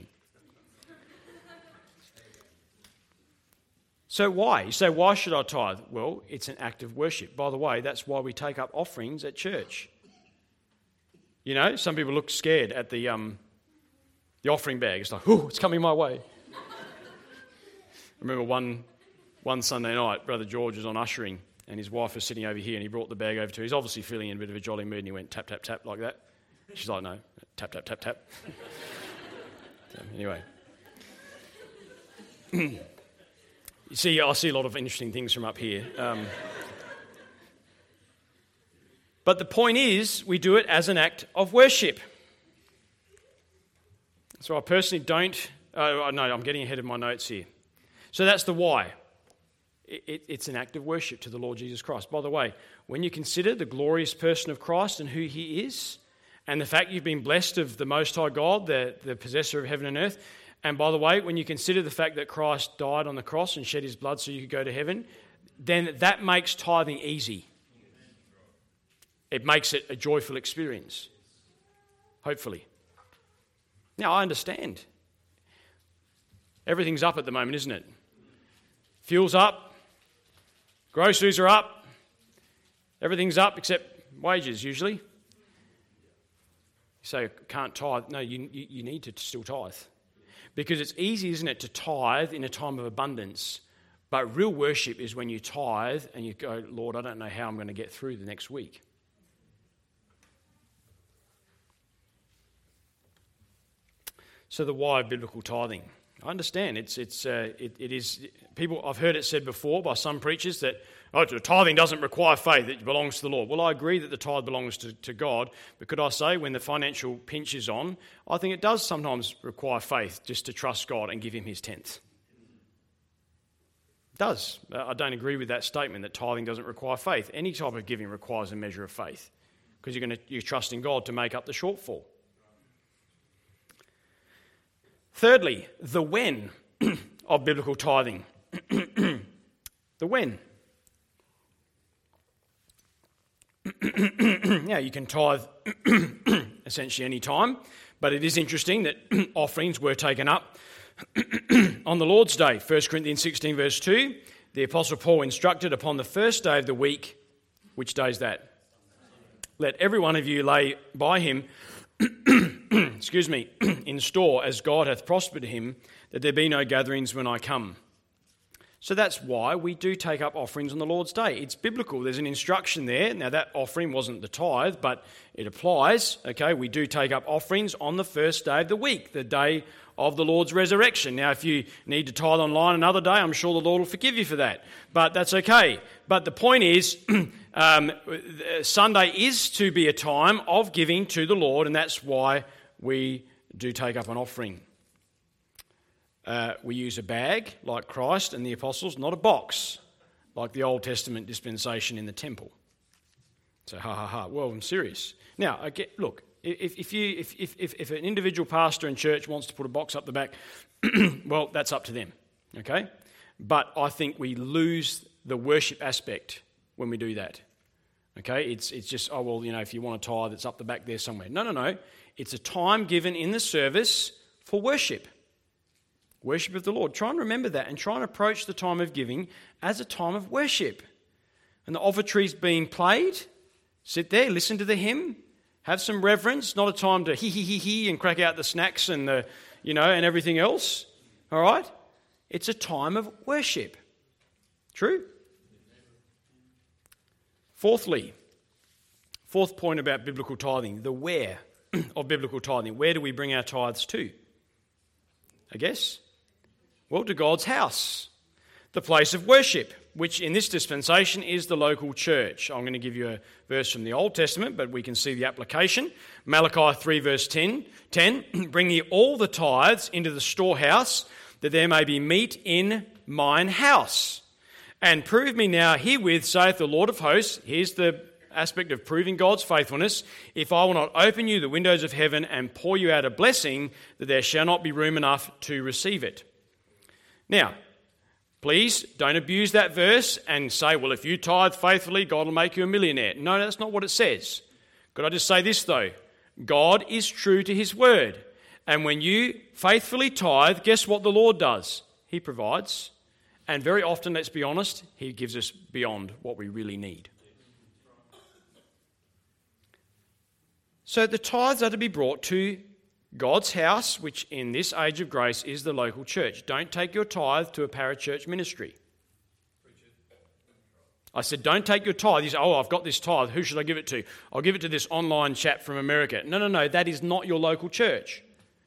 So why? You say, why should I tithe? Well, it's an act of worship. By the way, that's why we take up offerings at church. You know, some people look scared at the um, the offering bag. It's like, oh, it's coming my way. I remember one one Sunday night, Brother George was on ushering and his wife was sitting over here and he brought the bag over to her. He's obviously feeling in a bit of a jolly mood and he went tap, tap, tap like that. She's like, no, tap, tap, tap, tap. So, anyway. You see, I see a lot of interesting things from up here. Um, but the point is, we do it as an act of worship. So I personally don't... Uh, no, I'm getting ahead of my notes here. So that's the why. It, it, it's an act of worship to the Lord Jesus Christ. By the way, when you consider the glorious person of Christ and who he is, and the fact you've been blessed of the Most High God, the, the possessor of heaven and earth, and by the way, when you consider the fact that Christ died on the cross and shed his blood so you could go to heaven, then that makes tithing easy. It makes it a joyful experience, hopefully. Now, I understand. Everything's up at the moment, isn't it? Fuel's up, groceries are up, everything's up except wages usually. You say, can't tithe. No, you, you, you need to still tithe. Because it's easy, isn't it, to tithe in a time of abundance. But real worship is when you tithe and you go, Lord, I don't know how I'm going to get through the next week. So the why of biblical tithing. I understand. It's it's uh, it, it is people. I've heard it said before by some preachers that oh, tithing doesn't require faith; it belongs to the Lord. Well, I agree that the tithe belongs to, to God, but could I say when the financial pinch is on, I think it does sometimes require faith just to trust God and give Him His tenth. It does. I don't agree with that statement that tithing doesn't require faith. Any type of giving requires a measure of faith because you're going to you're trusting God to make up the shortfall. Thirdly, the when of biblical tithing. The when. Now, you can tithe essentially any time, but it is interesting that offerings were taken up On the Lord's Day, First Corinthians sixteen verse two, the Apostle Paul instructed upon the first day of the week, which day is that? Let every one of you lay by him, excuse me, in store as God hath prospered him, that there be no gatherings when I come. So that's why we do take up offerings on the Lord's Day. It's biblical. There's an instruction there. Now that offering wasn't the tithe, but it applies. Okay, we do take up offerings on the first day of the week, the day of the Lord's resurrection. Now if you need to tithe online another day, I'm sure the Lord will forgive you for that. But that's okay. But the point is, um, Sunday is to be a time of giving to the Lord, and that's why we do take up an offering. Uh, we use a bag like Christ and the apostles, not a box like the Old Testament dispensation in the temple. So ha ha ha. Well, I'm serious. Now, I get, look, if if you if, if if if an individual pastor in church wants to put a box up the back, well, that's up to them. Okay, but I think we lose the worship aspect when we do that. Okay, it's it's just oh well, you know, if you want a tithe, it's up the back there somewhere. No, no, no. It's a time given in the service for worship. Worship of the Lord. Try and remember that and try and approach the time of giving as a time of worship. And the offertory's being played. Sit there, listen to the hymn, have some reverence. Not a time to hee hee hee hee and crack out the snacks and the, you know, and everything else. All right? It's a time of worship. True? Fourthly, fourth point about biblical tithing, the where of biblical tithing. Where do we bring our tithes to? I guess? Well, to God's house, the place of worship, which in this dispensation is the local church. I'm going to give you a verse from the Old Testament, but we can see the application. Malachi three verse ten, ten bring ye all the tithes into the storehouse, that there may be meat in mine house. And prove me now herewith, saith the Lord of hosts. Here's the aspect of proving God's faithfulness. If I will not open you the windows of heaven and pour you out a blessing, that there shall not be room enough to receive it. Now, please don't abuse that verse and say, well, if you tithe faithfully, God will make you a millionaire. No, that's not what it says. Could I just say this though? God is true to his word. And when you faithfully tithe, guess what the Lord does? He provides. And very often, let's be honest, he gives us beyond what we really need. So the tithes are to be brought to God's house, which in this age of grace is the local church. Don't take your tithe to a parachurch ministry. I said, don't take your tithe. You say, oh, I've got this tithe. Who should I give it to? I'll give it to this online chap from America. No, no, no. That is not your local church.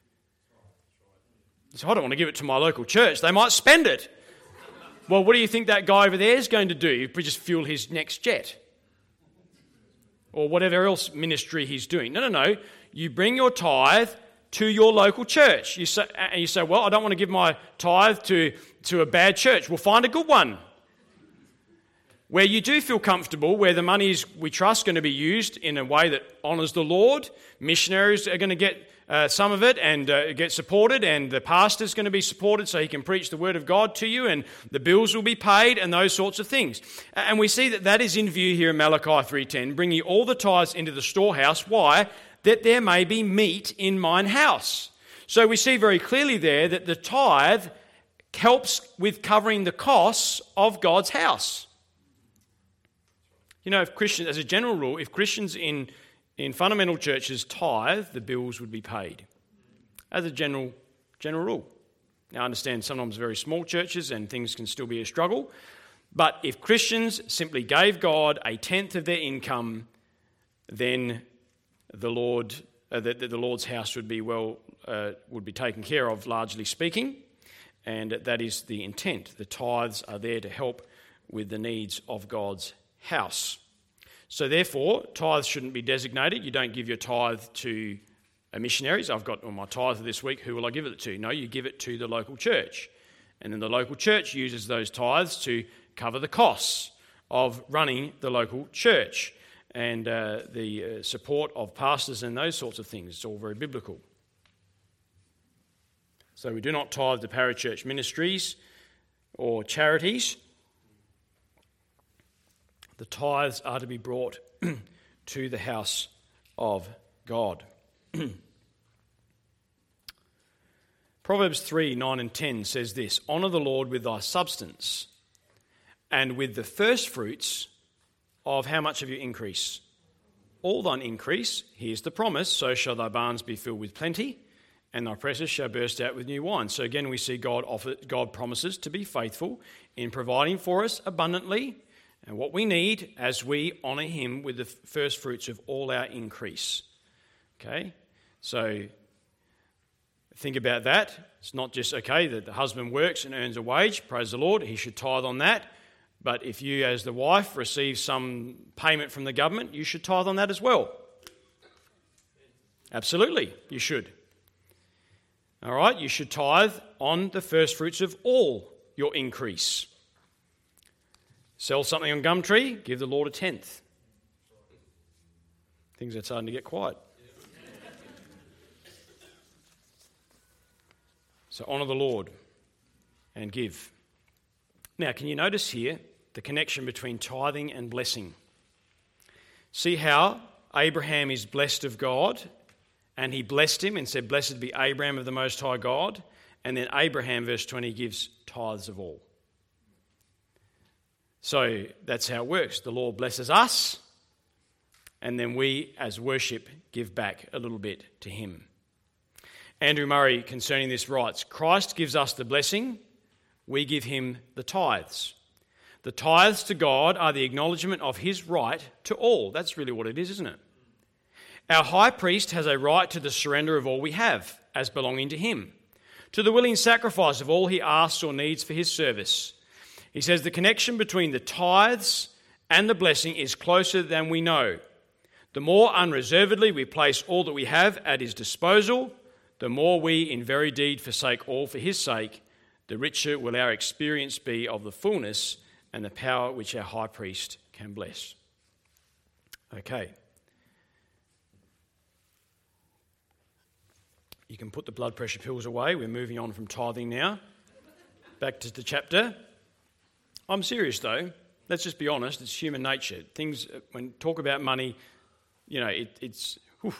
So I don't want to give it to my local church. They might spend it. Well, what do you think that guy over there is going to do? He'll just fuel his next jet. Or whatever else ministry he's doing. No, no, no. You bring your tithe to your local church. You say, and you say, well, I don't want to give my tithe to, to a bad church. We'll find a good one. Where you do feel comfortable, where the money is, we trust, going to be used in a way that honours the Lord. Missionaries are going to get uh, some of it and uh, get supported, and the pastor's going to be supported so he can preach the word of God to you, and the bills will be paid, and those sorts of things. And we see that that is in view here in Malachi three ten. Bring ye all the tithes into the storehouse. Why? That there may be meat in mine house. So we see very clearly there that the tithe helps with covering the costs of God's house. You know, if Christians, as a general rule, if Christians in, in fundamental churches tithe, the bills would be paid. As a general general rule. Now, I understand sometimes very small churches and things can still be a struggle. But if Christians simply gave God a tenth of their income, then the Lord, uh, the, the Lord's house would be well, uh, would be taken care of, largely speaking. And that is the intent. The tithes are there to help with the needs of God's house. So therefore, tithes shouldn't be designated. You don't give your tithe to a missionaries. I've got well, my tithe this week, who will I give it to? No, you give it to the local church. And then the local church uses those tithes to cover the costs of running the local church and uh, the uh, support of pastors and those sorts of things. It's all very biblical. So we do not tithe to parachurch ministries or charities. The tithes are to be brought to the house of God. Proverbs three, nine and ten says this, "Honour the Lord with thy substance, and with the first fruits of" how much of your increase? "All thine increase." Here's the promise, "So shall thy barns be filled with plenty, and thy presses shall burst out with new wine." So again, we see God offer, God promises to be faithful in providing for us abundantly and what we need as we honour him with the first fruits of all our increase. Okay, so think about that. It's not just, okay, that the husband works and earns a wage, praise the Lord, he should tithe on that. But if you as the wife receive some payment from the government, you should tithe on that as well. Absolutely, you should. All right, you should tithe on the first fruits of all your increase. Sell something on Gumtree, give the Lord a tenth. Things are starting to get quiet. So honour the Lord and give. Now, can you notice here the connection between tithing and blessing? See how Abraham is blessed of God, and he blessed him and said, "Blessed be Abraham of the Most High God." And then Abraham, verse twenty, gives tithes of all. So that's how it works. The Lord blesses us, and then we, as worship, give back a little bit to him. Andrew Murray, concerning this, writes, "Christ gives us the blessing, we give him the tithes. The tithes to God are the acknowledgement of his right to all." That's really what it is, isn't it? Our high priest has a right to the surrender of all we have, as belonging to him, to the willing sacrifice of all he asks or needs for his service. He says the connection between the tithes and the blessing is closer than we know. The more unreservedly we place all that we have at his disposal, the more we in very deed forsake all for his sake, the richer will our experience be of the fullness and the power which our high priest can bless. Okay. You can put the blood pressure pills away. We're moving on from tithing now. Back to the chapter. I'm serious though. Let's just be honest. It's human nature. Things, when talk about money, you know, it, it's... Whew.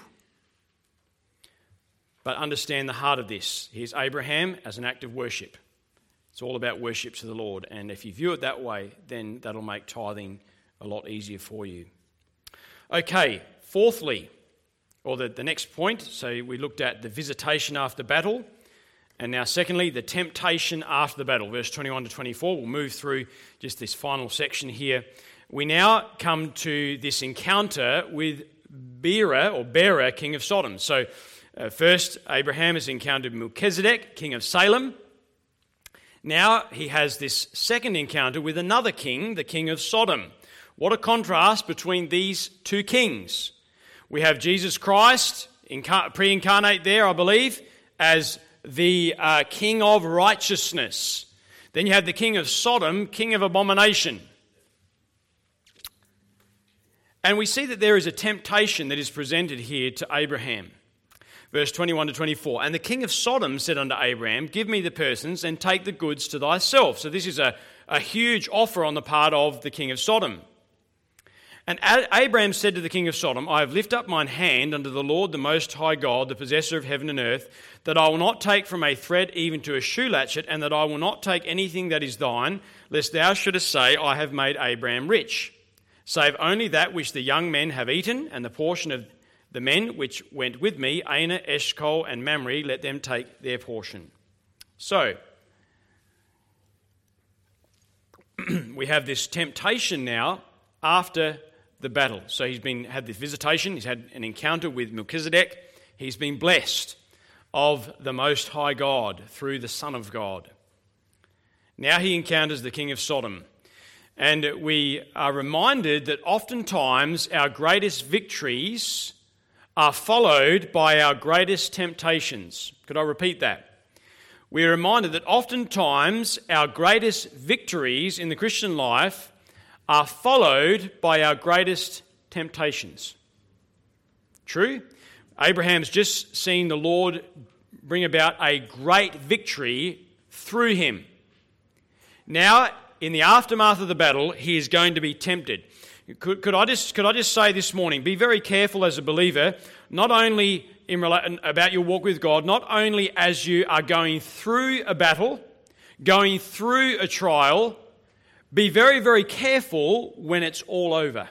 But understand the heart of this. Here's Abraham as an act of worship. It's all about worship to the Lord. And if you view it that way, then that'll make tithing a lot easier for you. Okay, fourthly, or the, the next point, so we looked at the visitation after battle. And now secondly, the temptation after the battle. Verse twenty-one to twenty-four, we'll move through just this final section here. We now come to this encounter with Bera, or Bera, king of Sodom. So uh, first, Abraham has encountered Melchizedek, king of Salem. Now he has this second encounter with another king, the king of Sodom. What a contrast between these two kings. We have Jesus Christ, pre-incarnate there, I believe, as the uh, king of righteousness. Then you have the king of Sodom, king of abomination. And we see that there is a temptation that is presented here to Abraham. Verse twenty-one to twenty-four, "And the king of Sodom said unto Abraham, Give me the persons and take the goods to thyself." So this is a, a huge offer on the part of the king of Sodom. "And Abraham said to the king of Sodom, I have lifted up mine hand unto the Lord, the Most High God, the possessor of heaven and earth, that I will not take from a thread even to a shoe latchet, and that I will not take anything that is thine, lest thou shouldest say, I have made Abraham rich, save only that which the young men have eaten, and the portion of the men which went with me, Aner, Eshcol, and Mamre, let them take their portion." So, we have this temptation now after the battle. So he's been had this visitation, he's had an encounter with Melchizedek, he's been blessed of the Most High God through the Son of God. Now he encounters the king of Sodom. And we are reminded that oftentimes our greatest victories are followed by our greatest temptations. Could I repeat that? We are reminded that oftentimes our greatest victories in the Christian life are followed by our greatest temptations. True? Abraham's just seen the Lord bring about a great victory through him. Now, in the aftermath of the battle, he is going to be tempted. Could, could I just could I just say this morning, be very careful as a believer, not only in rela- about your walk with God, not only as you are going through a battle, going through a trial, be very, very careful when it's all over.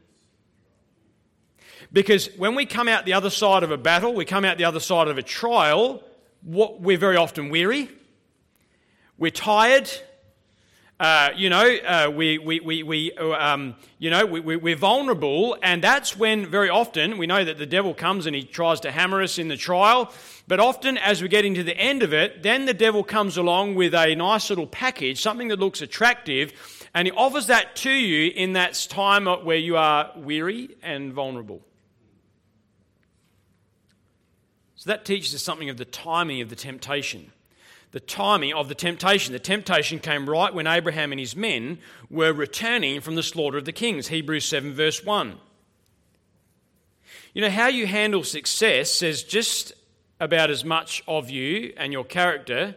Because when we come out the other side of a battle, we come out the other side of a trial, what, we're very often weary, we're tired, uh, you know, uh, we, we, we, we, um, you know, we, we, we're vulnerable, and that's when very often we know that the devil comes and he tries to hammer us in the trial, but often as we get into the end of it, then the devil comes along with a nice little package, something that looks attractive, and he offers that to you in that time where you are weary and vulnerable. So that teaches us something of the timing of the temptation. The timing of the temptation. The temptation came right when Abraham and his men were returning from the slaughter of the kings. Hebrews seven verse one. You know, how you handle success says just about as much of you and your character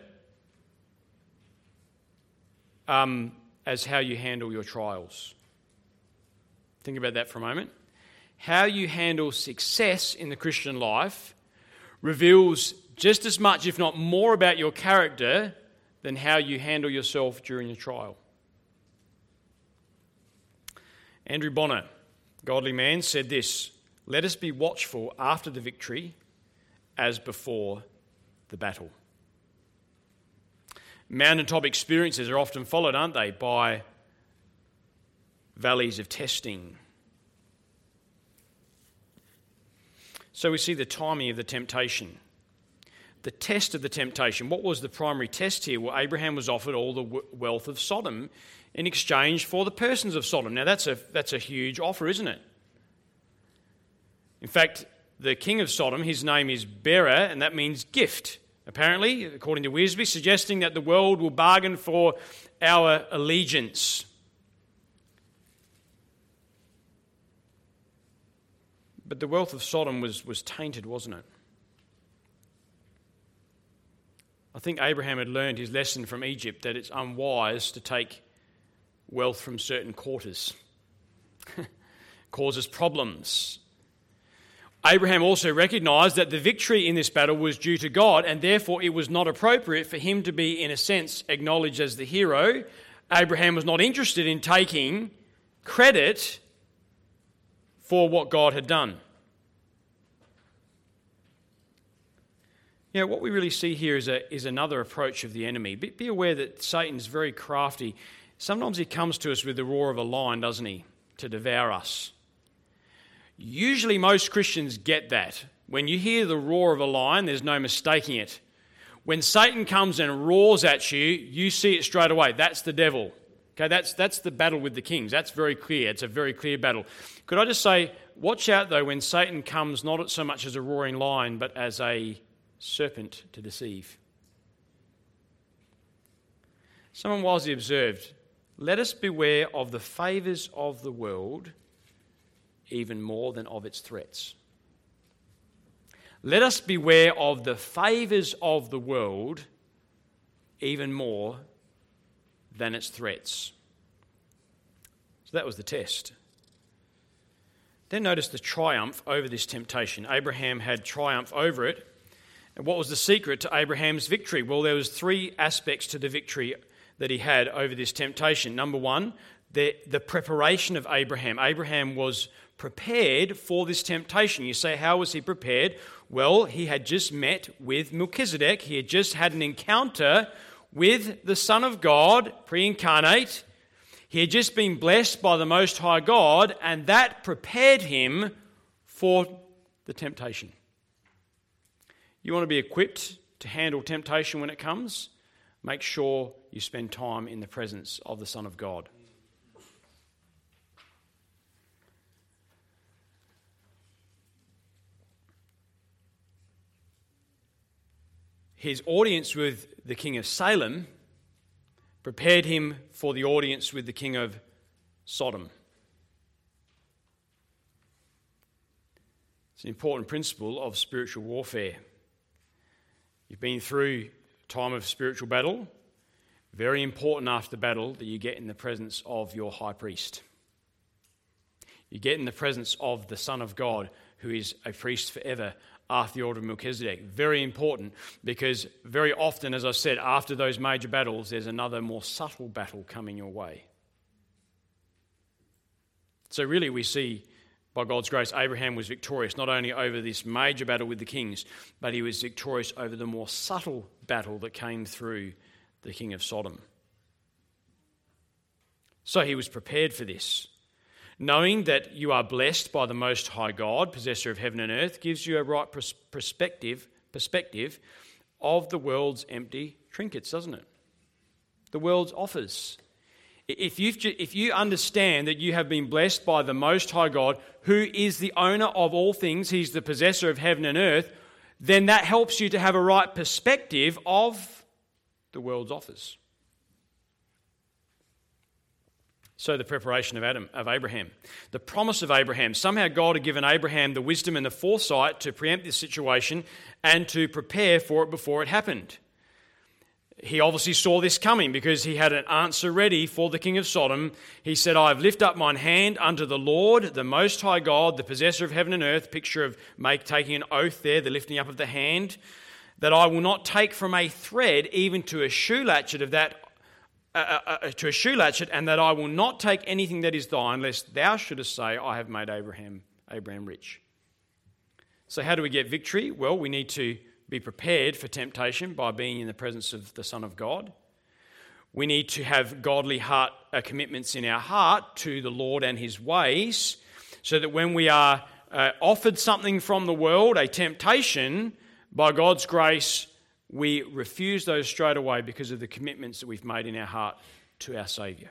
um, as how you handle your trials. Think about that for a moment. How you handle success in the Christian life reveals just as much, if not more, about your character than how you handle yourself during your trial. Andrew Bonner, godly man, said this: "Let us be watchful after the victory as before the battle." Mountaintop experiences are often followed, aren't they, by valleys of testing. So we see the timing of the temptation. The test of the temptation. What was the primary test here? Well, Abraham was offered all the wealth of Sodom in exchange for the persons of Sodom. Now that's a, that's a huge offer, isn't it? In fact, the king of Sodom, his name is Bera, and that means gift. Apparently, according to Wisby, suggesting that the world will bargain for our allegiance. But the wealth of Sodom was, was tainted, wasn't it? I think Abraham had learned his lesson from Egypt that it's unwise to take wealth from certain quarters. Causes problems. Abraham also recognised that the victory in this battle was due to God, and therefore it was not appropriate for him to be, in a sense, acknowledged as the hero. Abraham was not interested in taking credit for what God had done. You know, what we really see here is a, is another approach of the enemy. Be, be aware that Satan's very crafty. Sometimes he comes to us with the roar of a lion, doesn't he, to devour us. Usually most Christians get that. When you hear the roar of a lion, there's no mistaking it. When Satan comes and roars at you, you see it straight away. That's the devil. Okay, that's that's the battle with the kings. That's very clear. It's a very clear battle. Could I just say, watch out though when Satan comes not so much as a roaring lion, but as a serpent to deceive. Someone wisely observed, "Let us beware of the favours of the world even more than of its threats." Let us beware of the favours of the world even more than its threats. So that was the test. Then notice the triumph over this temptation. Abraham had triumph over it. And what was the secret to Abraham's victory? Well, there was three aspects to the victory that he had over this temptation. Number one, the, the preparation of Abraham. Abraham was prepared for this temptation. You say, how was he prepared? Well, he had just met with Melchizedek. He had just had an encounter with the Son of God, pre-incarnate. He had just been blessed by the Most High God, and that prepared him for the temptation. You want to be equipped to handle temptation when it comes? Make sure you spend time in the presence of the Son of God. His audience with the king of Salem prepared him for the audience with the king of Sodom. It's an important principle of spiritual warfare. You've been through a time of spiritual battle. Very important after the battle that you get in the presence of your high priest. You get in the presence of the Son of God, who is a priest forever after the order of Melchizedek. Very important, because very often, as I said, after those major battles, there's another more subtle battle coming your way. So really we see, by God's grace, Abraham was victorious not only over this major battle with the kings, but he was victorious over the more subtle battle that came through the king of Sodom. So he was prepared for this. Knowing that you are blessed by the Most High God, possessor of heaven and earth, gives you a right perspective, perspective of the world's empty trinkets, doesn't it? The world's offers. If, you've, if you understand that you have been blessed by the Most High God, who is the owner of all things, he's the possessor of heaven and earth, then that helps you to have a right perspective of the world's offers. So the preparation of Adam, of Abraham. The promise of Abraham. Somehow God had given Abraham the wisdom and the foresight to preempt this situation and to prepare for it before it happened. He obviously saw this coming because he had an answer ready for the king of Sodom. He said, I have lifted up mine hand unto the Lord, the Most High God, the possessor of heaven and earth. Picture of make taking an oath there, the lifting up of the hand. That I will not take from a thread even to a shoe latchet of that Uh, uh, to a shoe latchet, and that I will not take anything that is thine, lest thou shouldest say, I have made Abraham Abraham rich. So how do we get victory? Well, we need to be prepared for temptation by being in the presence of the Son of God. We need to have godly heart uh, commitments in our heart to the Lord and his ways, so that when we are uh, offered something from the world, a temptation, by God's grace, we refuse those straight away because of the commitments that we've made in our heart to our Saviour.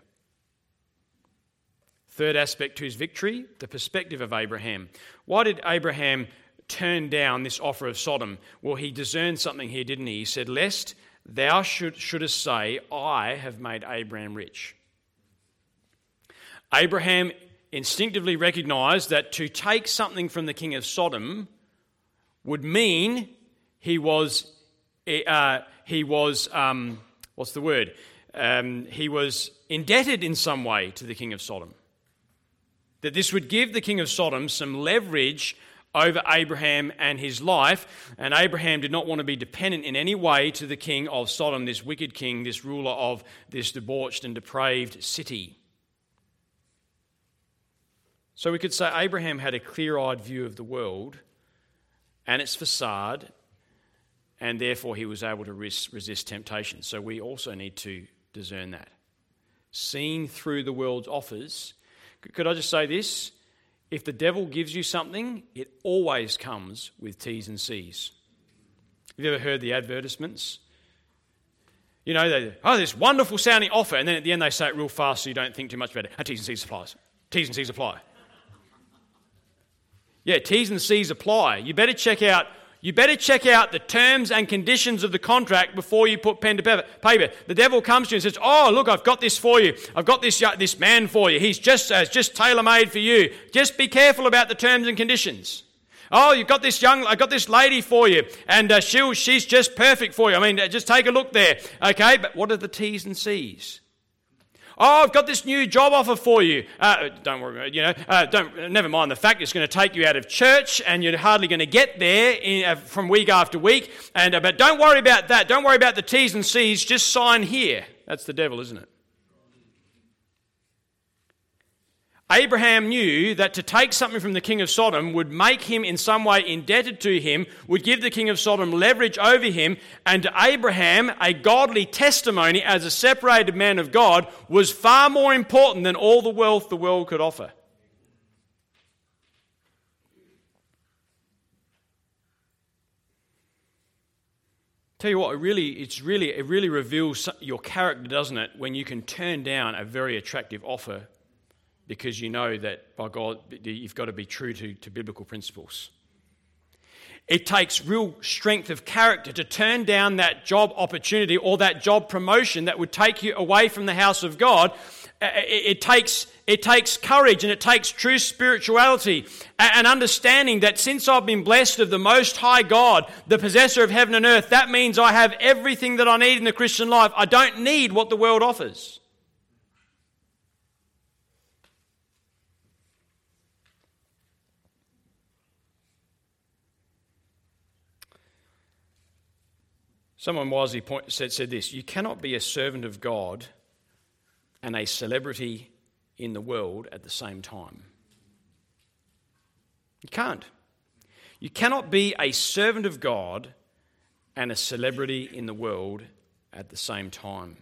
Third aspect to his victory, the perspective of Abraham. Why did Abraham turn down this offer of Sodom? Well, he discerned something here, didn't he? He said, lest thou should, shouldest say, I have made Abraham rich. Abraham instinctively recognised that to take something from the king of Sodom would mean he was... Uh, he was, um, what's the word? Um, he was indebted in some way to the king of Sodom. That this would give the king of Sodom some leverage over Abraham and his life, and Abraham did not want to be dependent in any way to the king of Sodom, this wicked king, this ruler of this debauched and depraved city. So we could say Abraham had a clear-eyed view of the world and its facade, and therefore he was able to resist temptation. So we also need to discern that. Seeing through the world's offers. Could I just say this? If the devil gives you something, it always comes with T's and C's. Have you ever heard the advertisements? You know, they, oh, this wonderful sounding offer, and then at the end they say it real fast so you don't think too much about it. Oh, T's and C's applies. T's and C's apply. Yeah, T's and C's apply. You better check out You better check out the terms and conditions of the contract before you put pen to paper. The devil comes to you and says, oh, look, I've got this for you. I've got this this man for you. He's just, uh, just tailor-made for you. Just be careful about the terms and conditions. Oh, you've got this young, I've got this lady for you, and uh, she'll, she's just perfect for you. I mean, uh, just take a look there. Okay, but what are the T's and C's? Oh, I've got this new job offer for you. Uh, don't worry, you know. Uh, don't. Never mind the fact it's going to take you out of church, and you're hardly going to get there in, uh, from week after week. And uh, but don't worry about that. Don't worry about the T's and C's. Just sign here. That's the devil, isn't it? Abraham knew that to take something from the king of Sodom would make him in some way indebted to him, would give the king of Sodom leverage over him, and to Abraham, a godly testimony as a separated man of God was far more important than all the wealth the world could offer. Tell you what, it really, it's really, it really reveals your character, doesn't it, when you can turn down a very attractive offer because you know that by God you've got to be true to, to biblical principles. It takes real strength of character to turn down that job opportunity or that job promotion that would take you away from the house of God. It, it takes it takes courage, and it takes true spirituality and understanding that since I've been blessed of the Most High God, the possessor of heaven and earth, that means I have everything that I need in the Christian life. I don't need what the world offers. Someone wisely point, said, said this: you cannot be a servant of God and a celebrity in the world at the same time. You can't. You cannot be a servant of God and a celebrity in the world at the same time.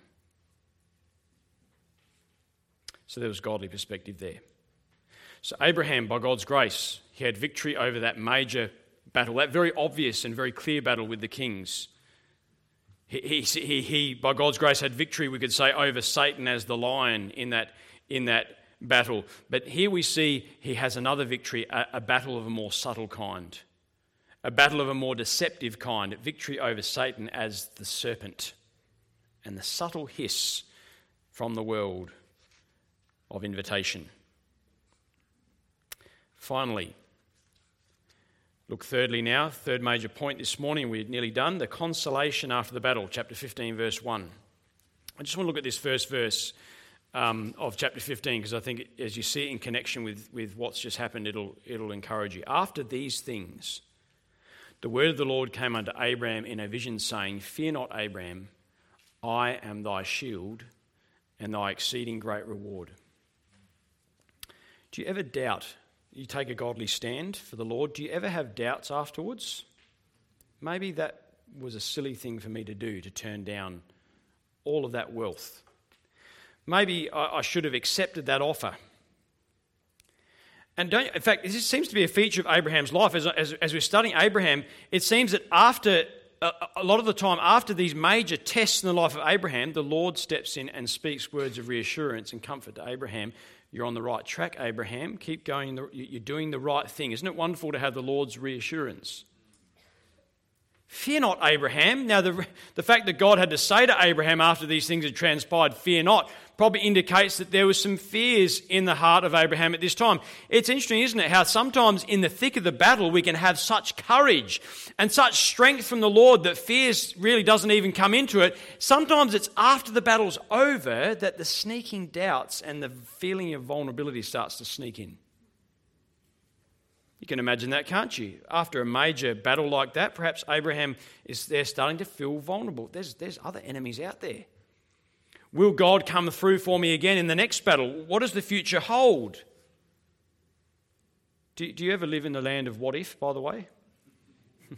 So there was godly perspective there. So Abraham, by God's grace, he had victory over that major battle, that very obvious and very clear battle with the kings. He, he, he, he by God's grace, had victory, we could say, over Satan as the lion in that, in that battle. But here we see he has another victory, a, a battle of a more subtle kind, a battle of a more deceptive kind, victory over Satan as the serpent, and the subtle hiss from the world of invitation. Finally, look thirdly now, third major point this morning, we're nearly done, the consolation after the battle, chapter fifteen, verse one. I just want to look at this first verse um, of chapter fifteen, because I think as you see it in connection with, with what's just happened, it'll, it'll encourage you. After these things, the word of the Lord came unto Abraham in a vision, saying, Fear not, Abraham, I am thy shield and thy exceeding great reward. Do you ever doubt? You take a godly stand for the Lord. Do you ever have doubts afterwards? Maybe that was a silly thing for me to do, to turn down all of that wealth. Maybe I, I should have accepted that offer. And don't, in fact, this seems to be a feature of Abraham's life. As, as, as we're studying Abraham, it seems that after a, a lot of the time, after these major tests in the life of Abraham, the Lord steps in and speaks words of reassurance and comfort to Abraham. You're on the right track, Abraham. Keep going. You're doing the right thing. Isn't it wonderful to have the Lord's reassurance? Fear not, Abraham. Now, the, the fact that God had to say to Abraham after these things had transpired, fear not, probably indicates that there was some fears in the heart of Abraham at this time. It's interesting, isn't it, how sometimes in the thick of the battle we can have such courage and such strength from the Lord that fears really doesn't even come into it. Sometimes it's after the battle's over that the sneaking doubts and the feeling of vulnerability starts to sneak in. You can imagine that, can't you? After a major battle like that, perhaps Abraham is there starting to feel vulnerable. There's, there's other enemies out there. Will God come through for me again in the next battle? What does the future hold? Do, do you ever live in the land of what if, by the way? A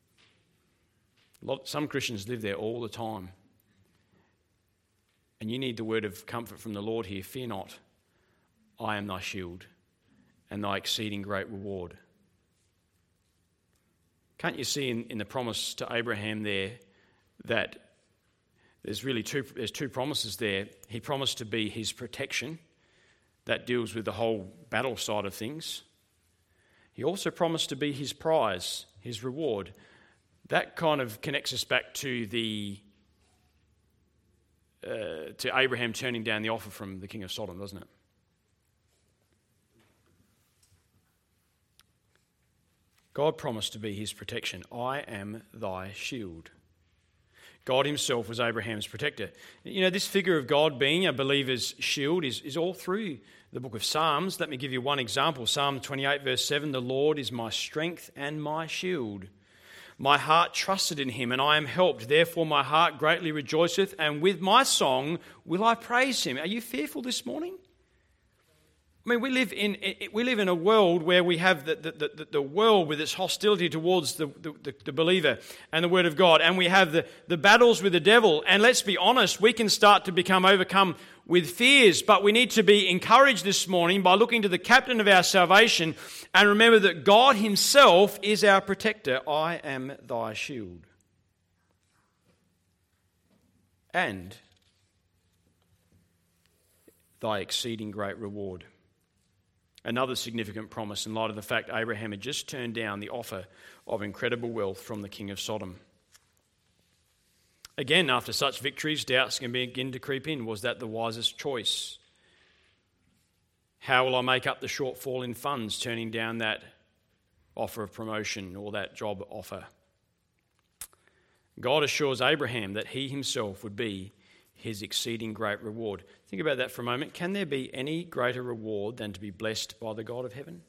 lot, some Christians live there all the time. And you need the word of comfort from the Lord here. Fear not, I am thy shield and thy exceeding great reward. Can't you see in, in the promise to Abraham there that there's really two, there's two promises there. He promised to be his protection. That deals with the whole battle side of things. He also promised to be his prize, his reward. That kind of connects us back to the uh, to Abraham turning down the offer from the king of Sodom, doesn't it? God promised to be his protection. I am thy shield. God himself was Abraham's protector. You know, this figure of God being a believer's shield is, is all through the book of Psalms. Let me give you one example. Psalm twenty-eight, verse seven, the Lord is my strength and my shield. My heart trusted in him, and I am helped. Therefore my heart greatly rejoiceth, and with my song will I praise him. Are you fearful this morning? I mean, we live in we live in a world where we have the, the, the, the world with its hostility towards the, the, the believer and the Word of God, and we have the, the battles with the devil. And let's be honest, we can start to become overcome with fears, but we need to be encouraged this morning by looking to the captain of our salvation and remember that God himself is our protector. I am thy shield. And thy exceeding great reward. Another significant promise in light of the fact Abraham had just turned down the offer of incredible wealth from the king of Sodom. Again, after such victories, doubts can begin to creep in. Was that the wisest choice? How will I make up the shortfall in funds turning down that offer of promotion or that job offer? God assures Abraham that he himself would be his exceeding great reward. Think about that for a moment. Can there be any greater reward than to be blessed by the God of heaven?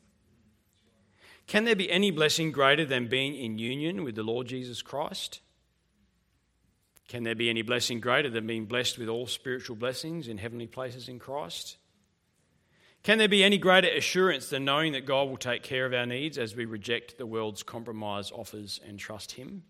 Can there be any blessing greater than being in union with the Lord Jesus Christ? Can there be any blessing greater than being blessed with all spiritual blessings in heavenly places in Christ? Can there be any greater assurance than knowing that God will take care of our needs as we reject the world's compromise offers and trust him?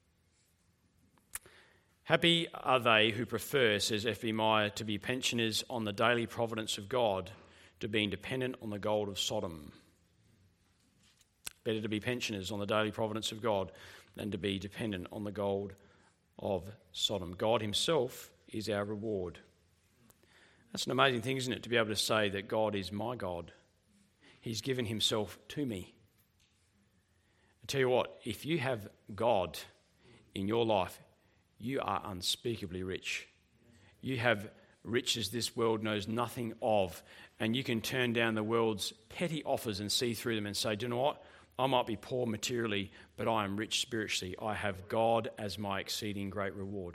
Happy are they who prefer, says F B Meyer, to be pensioners on the daily providence of God to being dependent on the gold of Sodom. Better to be pensioners on the daily providence of God than to be dependent on the gold of Sodom. God himself is our reward. That's an amazing thing, isn't it, to be able to say that God is my God. He's given himself to me. I tell you what, if you have God in your life, you are unspeakably rich. You have riches this world knows nothing of, and you can turn down the world's petty offers and see through them and say, do you know what? I might be poor materially, but I am rich spiritually. I have God as my exceeding great reward.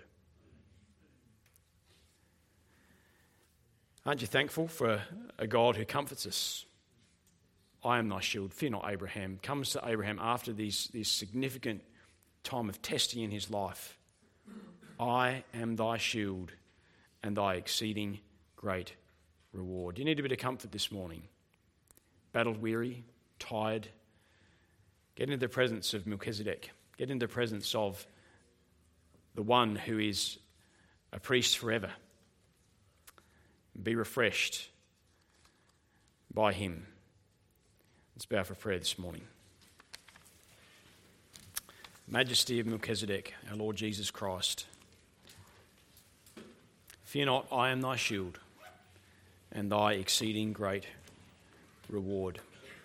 Aren't you thankful for a God who comforts us? I am thy shield, fear not, Abraham. Comes to Abraham after these, this significant time of testing in his life. I am thy shield and thy exceeding great reward. You need a bit of comfort this morning. Battle weary, tired. Get into the presence of Melchizedek. Get into the presence of the one who is a priest forever. Be refreshed by him. Let's bow for prayer this morning. Majesty of Melchizedek, our Lord Jesus Christ. Fear not, I am thy shield and thy exceeding great reward.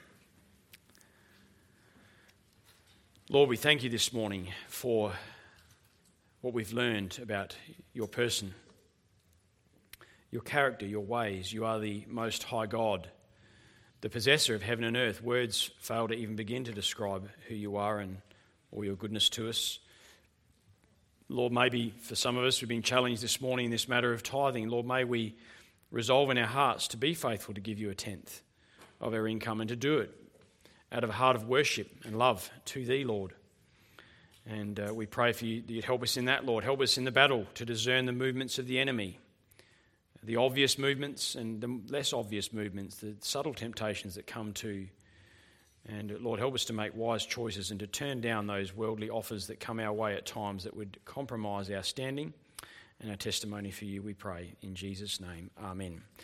Lord, we thank you this morning for what we've learned about your person, your character, your ways. You are the Most High God, the possessor of heaven and earth. Words fail to even begin to describe who you are and all your goodness to us. Lord, maybe for some of us we've been challenged this morning in this matter of tithing. Lord, may we resolve in our hearts to be faithful to give you a tenth of our income and to do it out of a heart of worship and love to thee, Lord. And uh, we pray for you that you'd help us in that, Lord. Help us in the battle to discern the movements of the enemy, the obvious movements and the less obvious movements, the subtle temptations that come to. And Lord, help us to make wise choices and to turn down those worldly offers that come our way at times that would compromise our standing and our testimony for you, we pray. In Jesus' name, amen.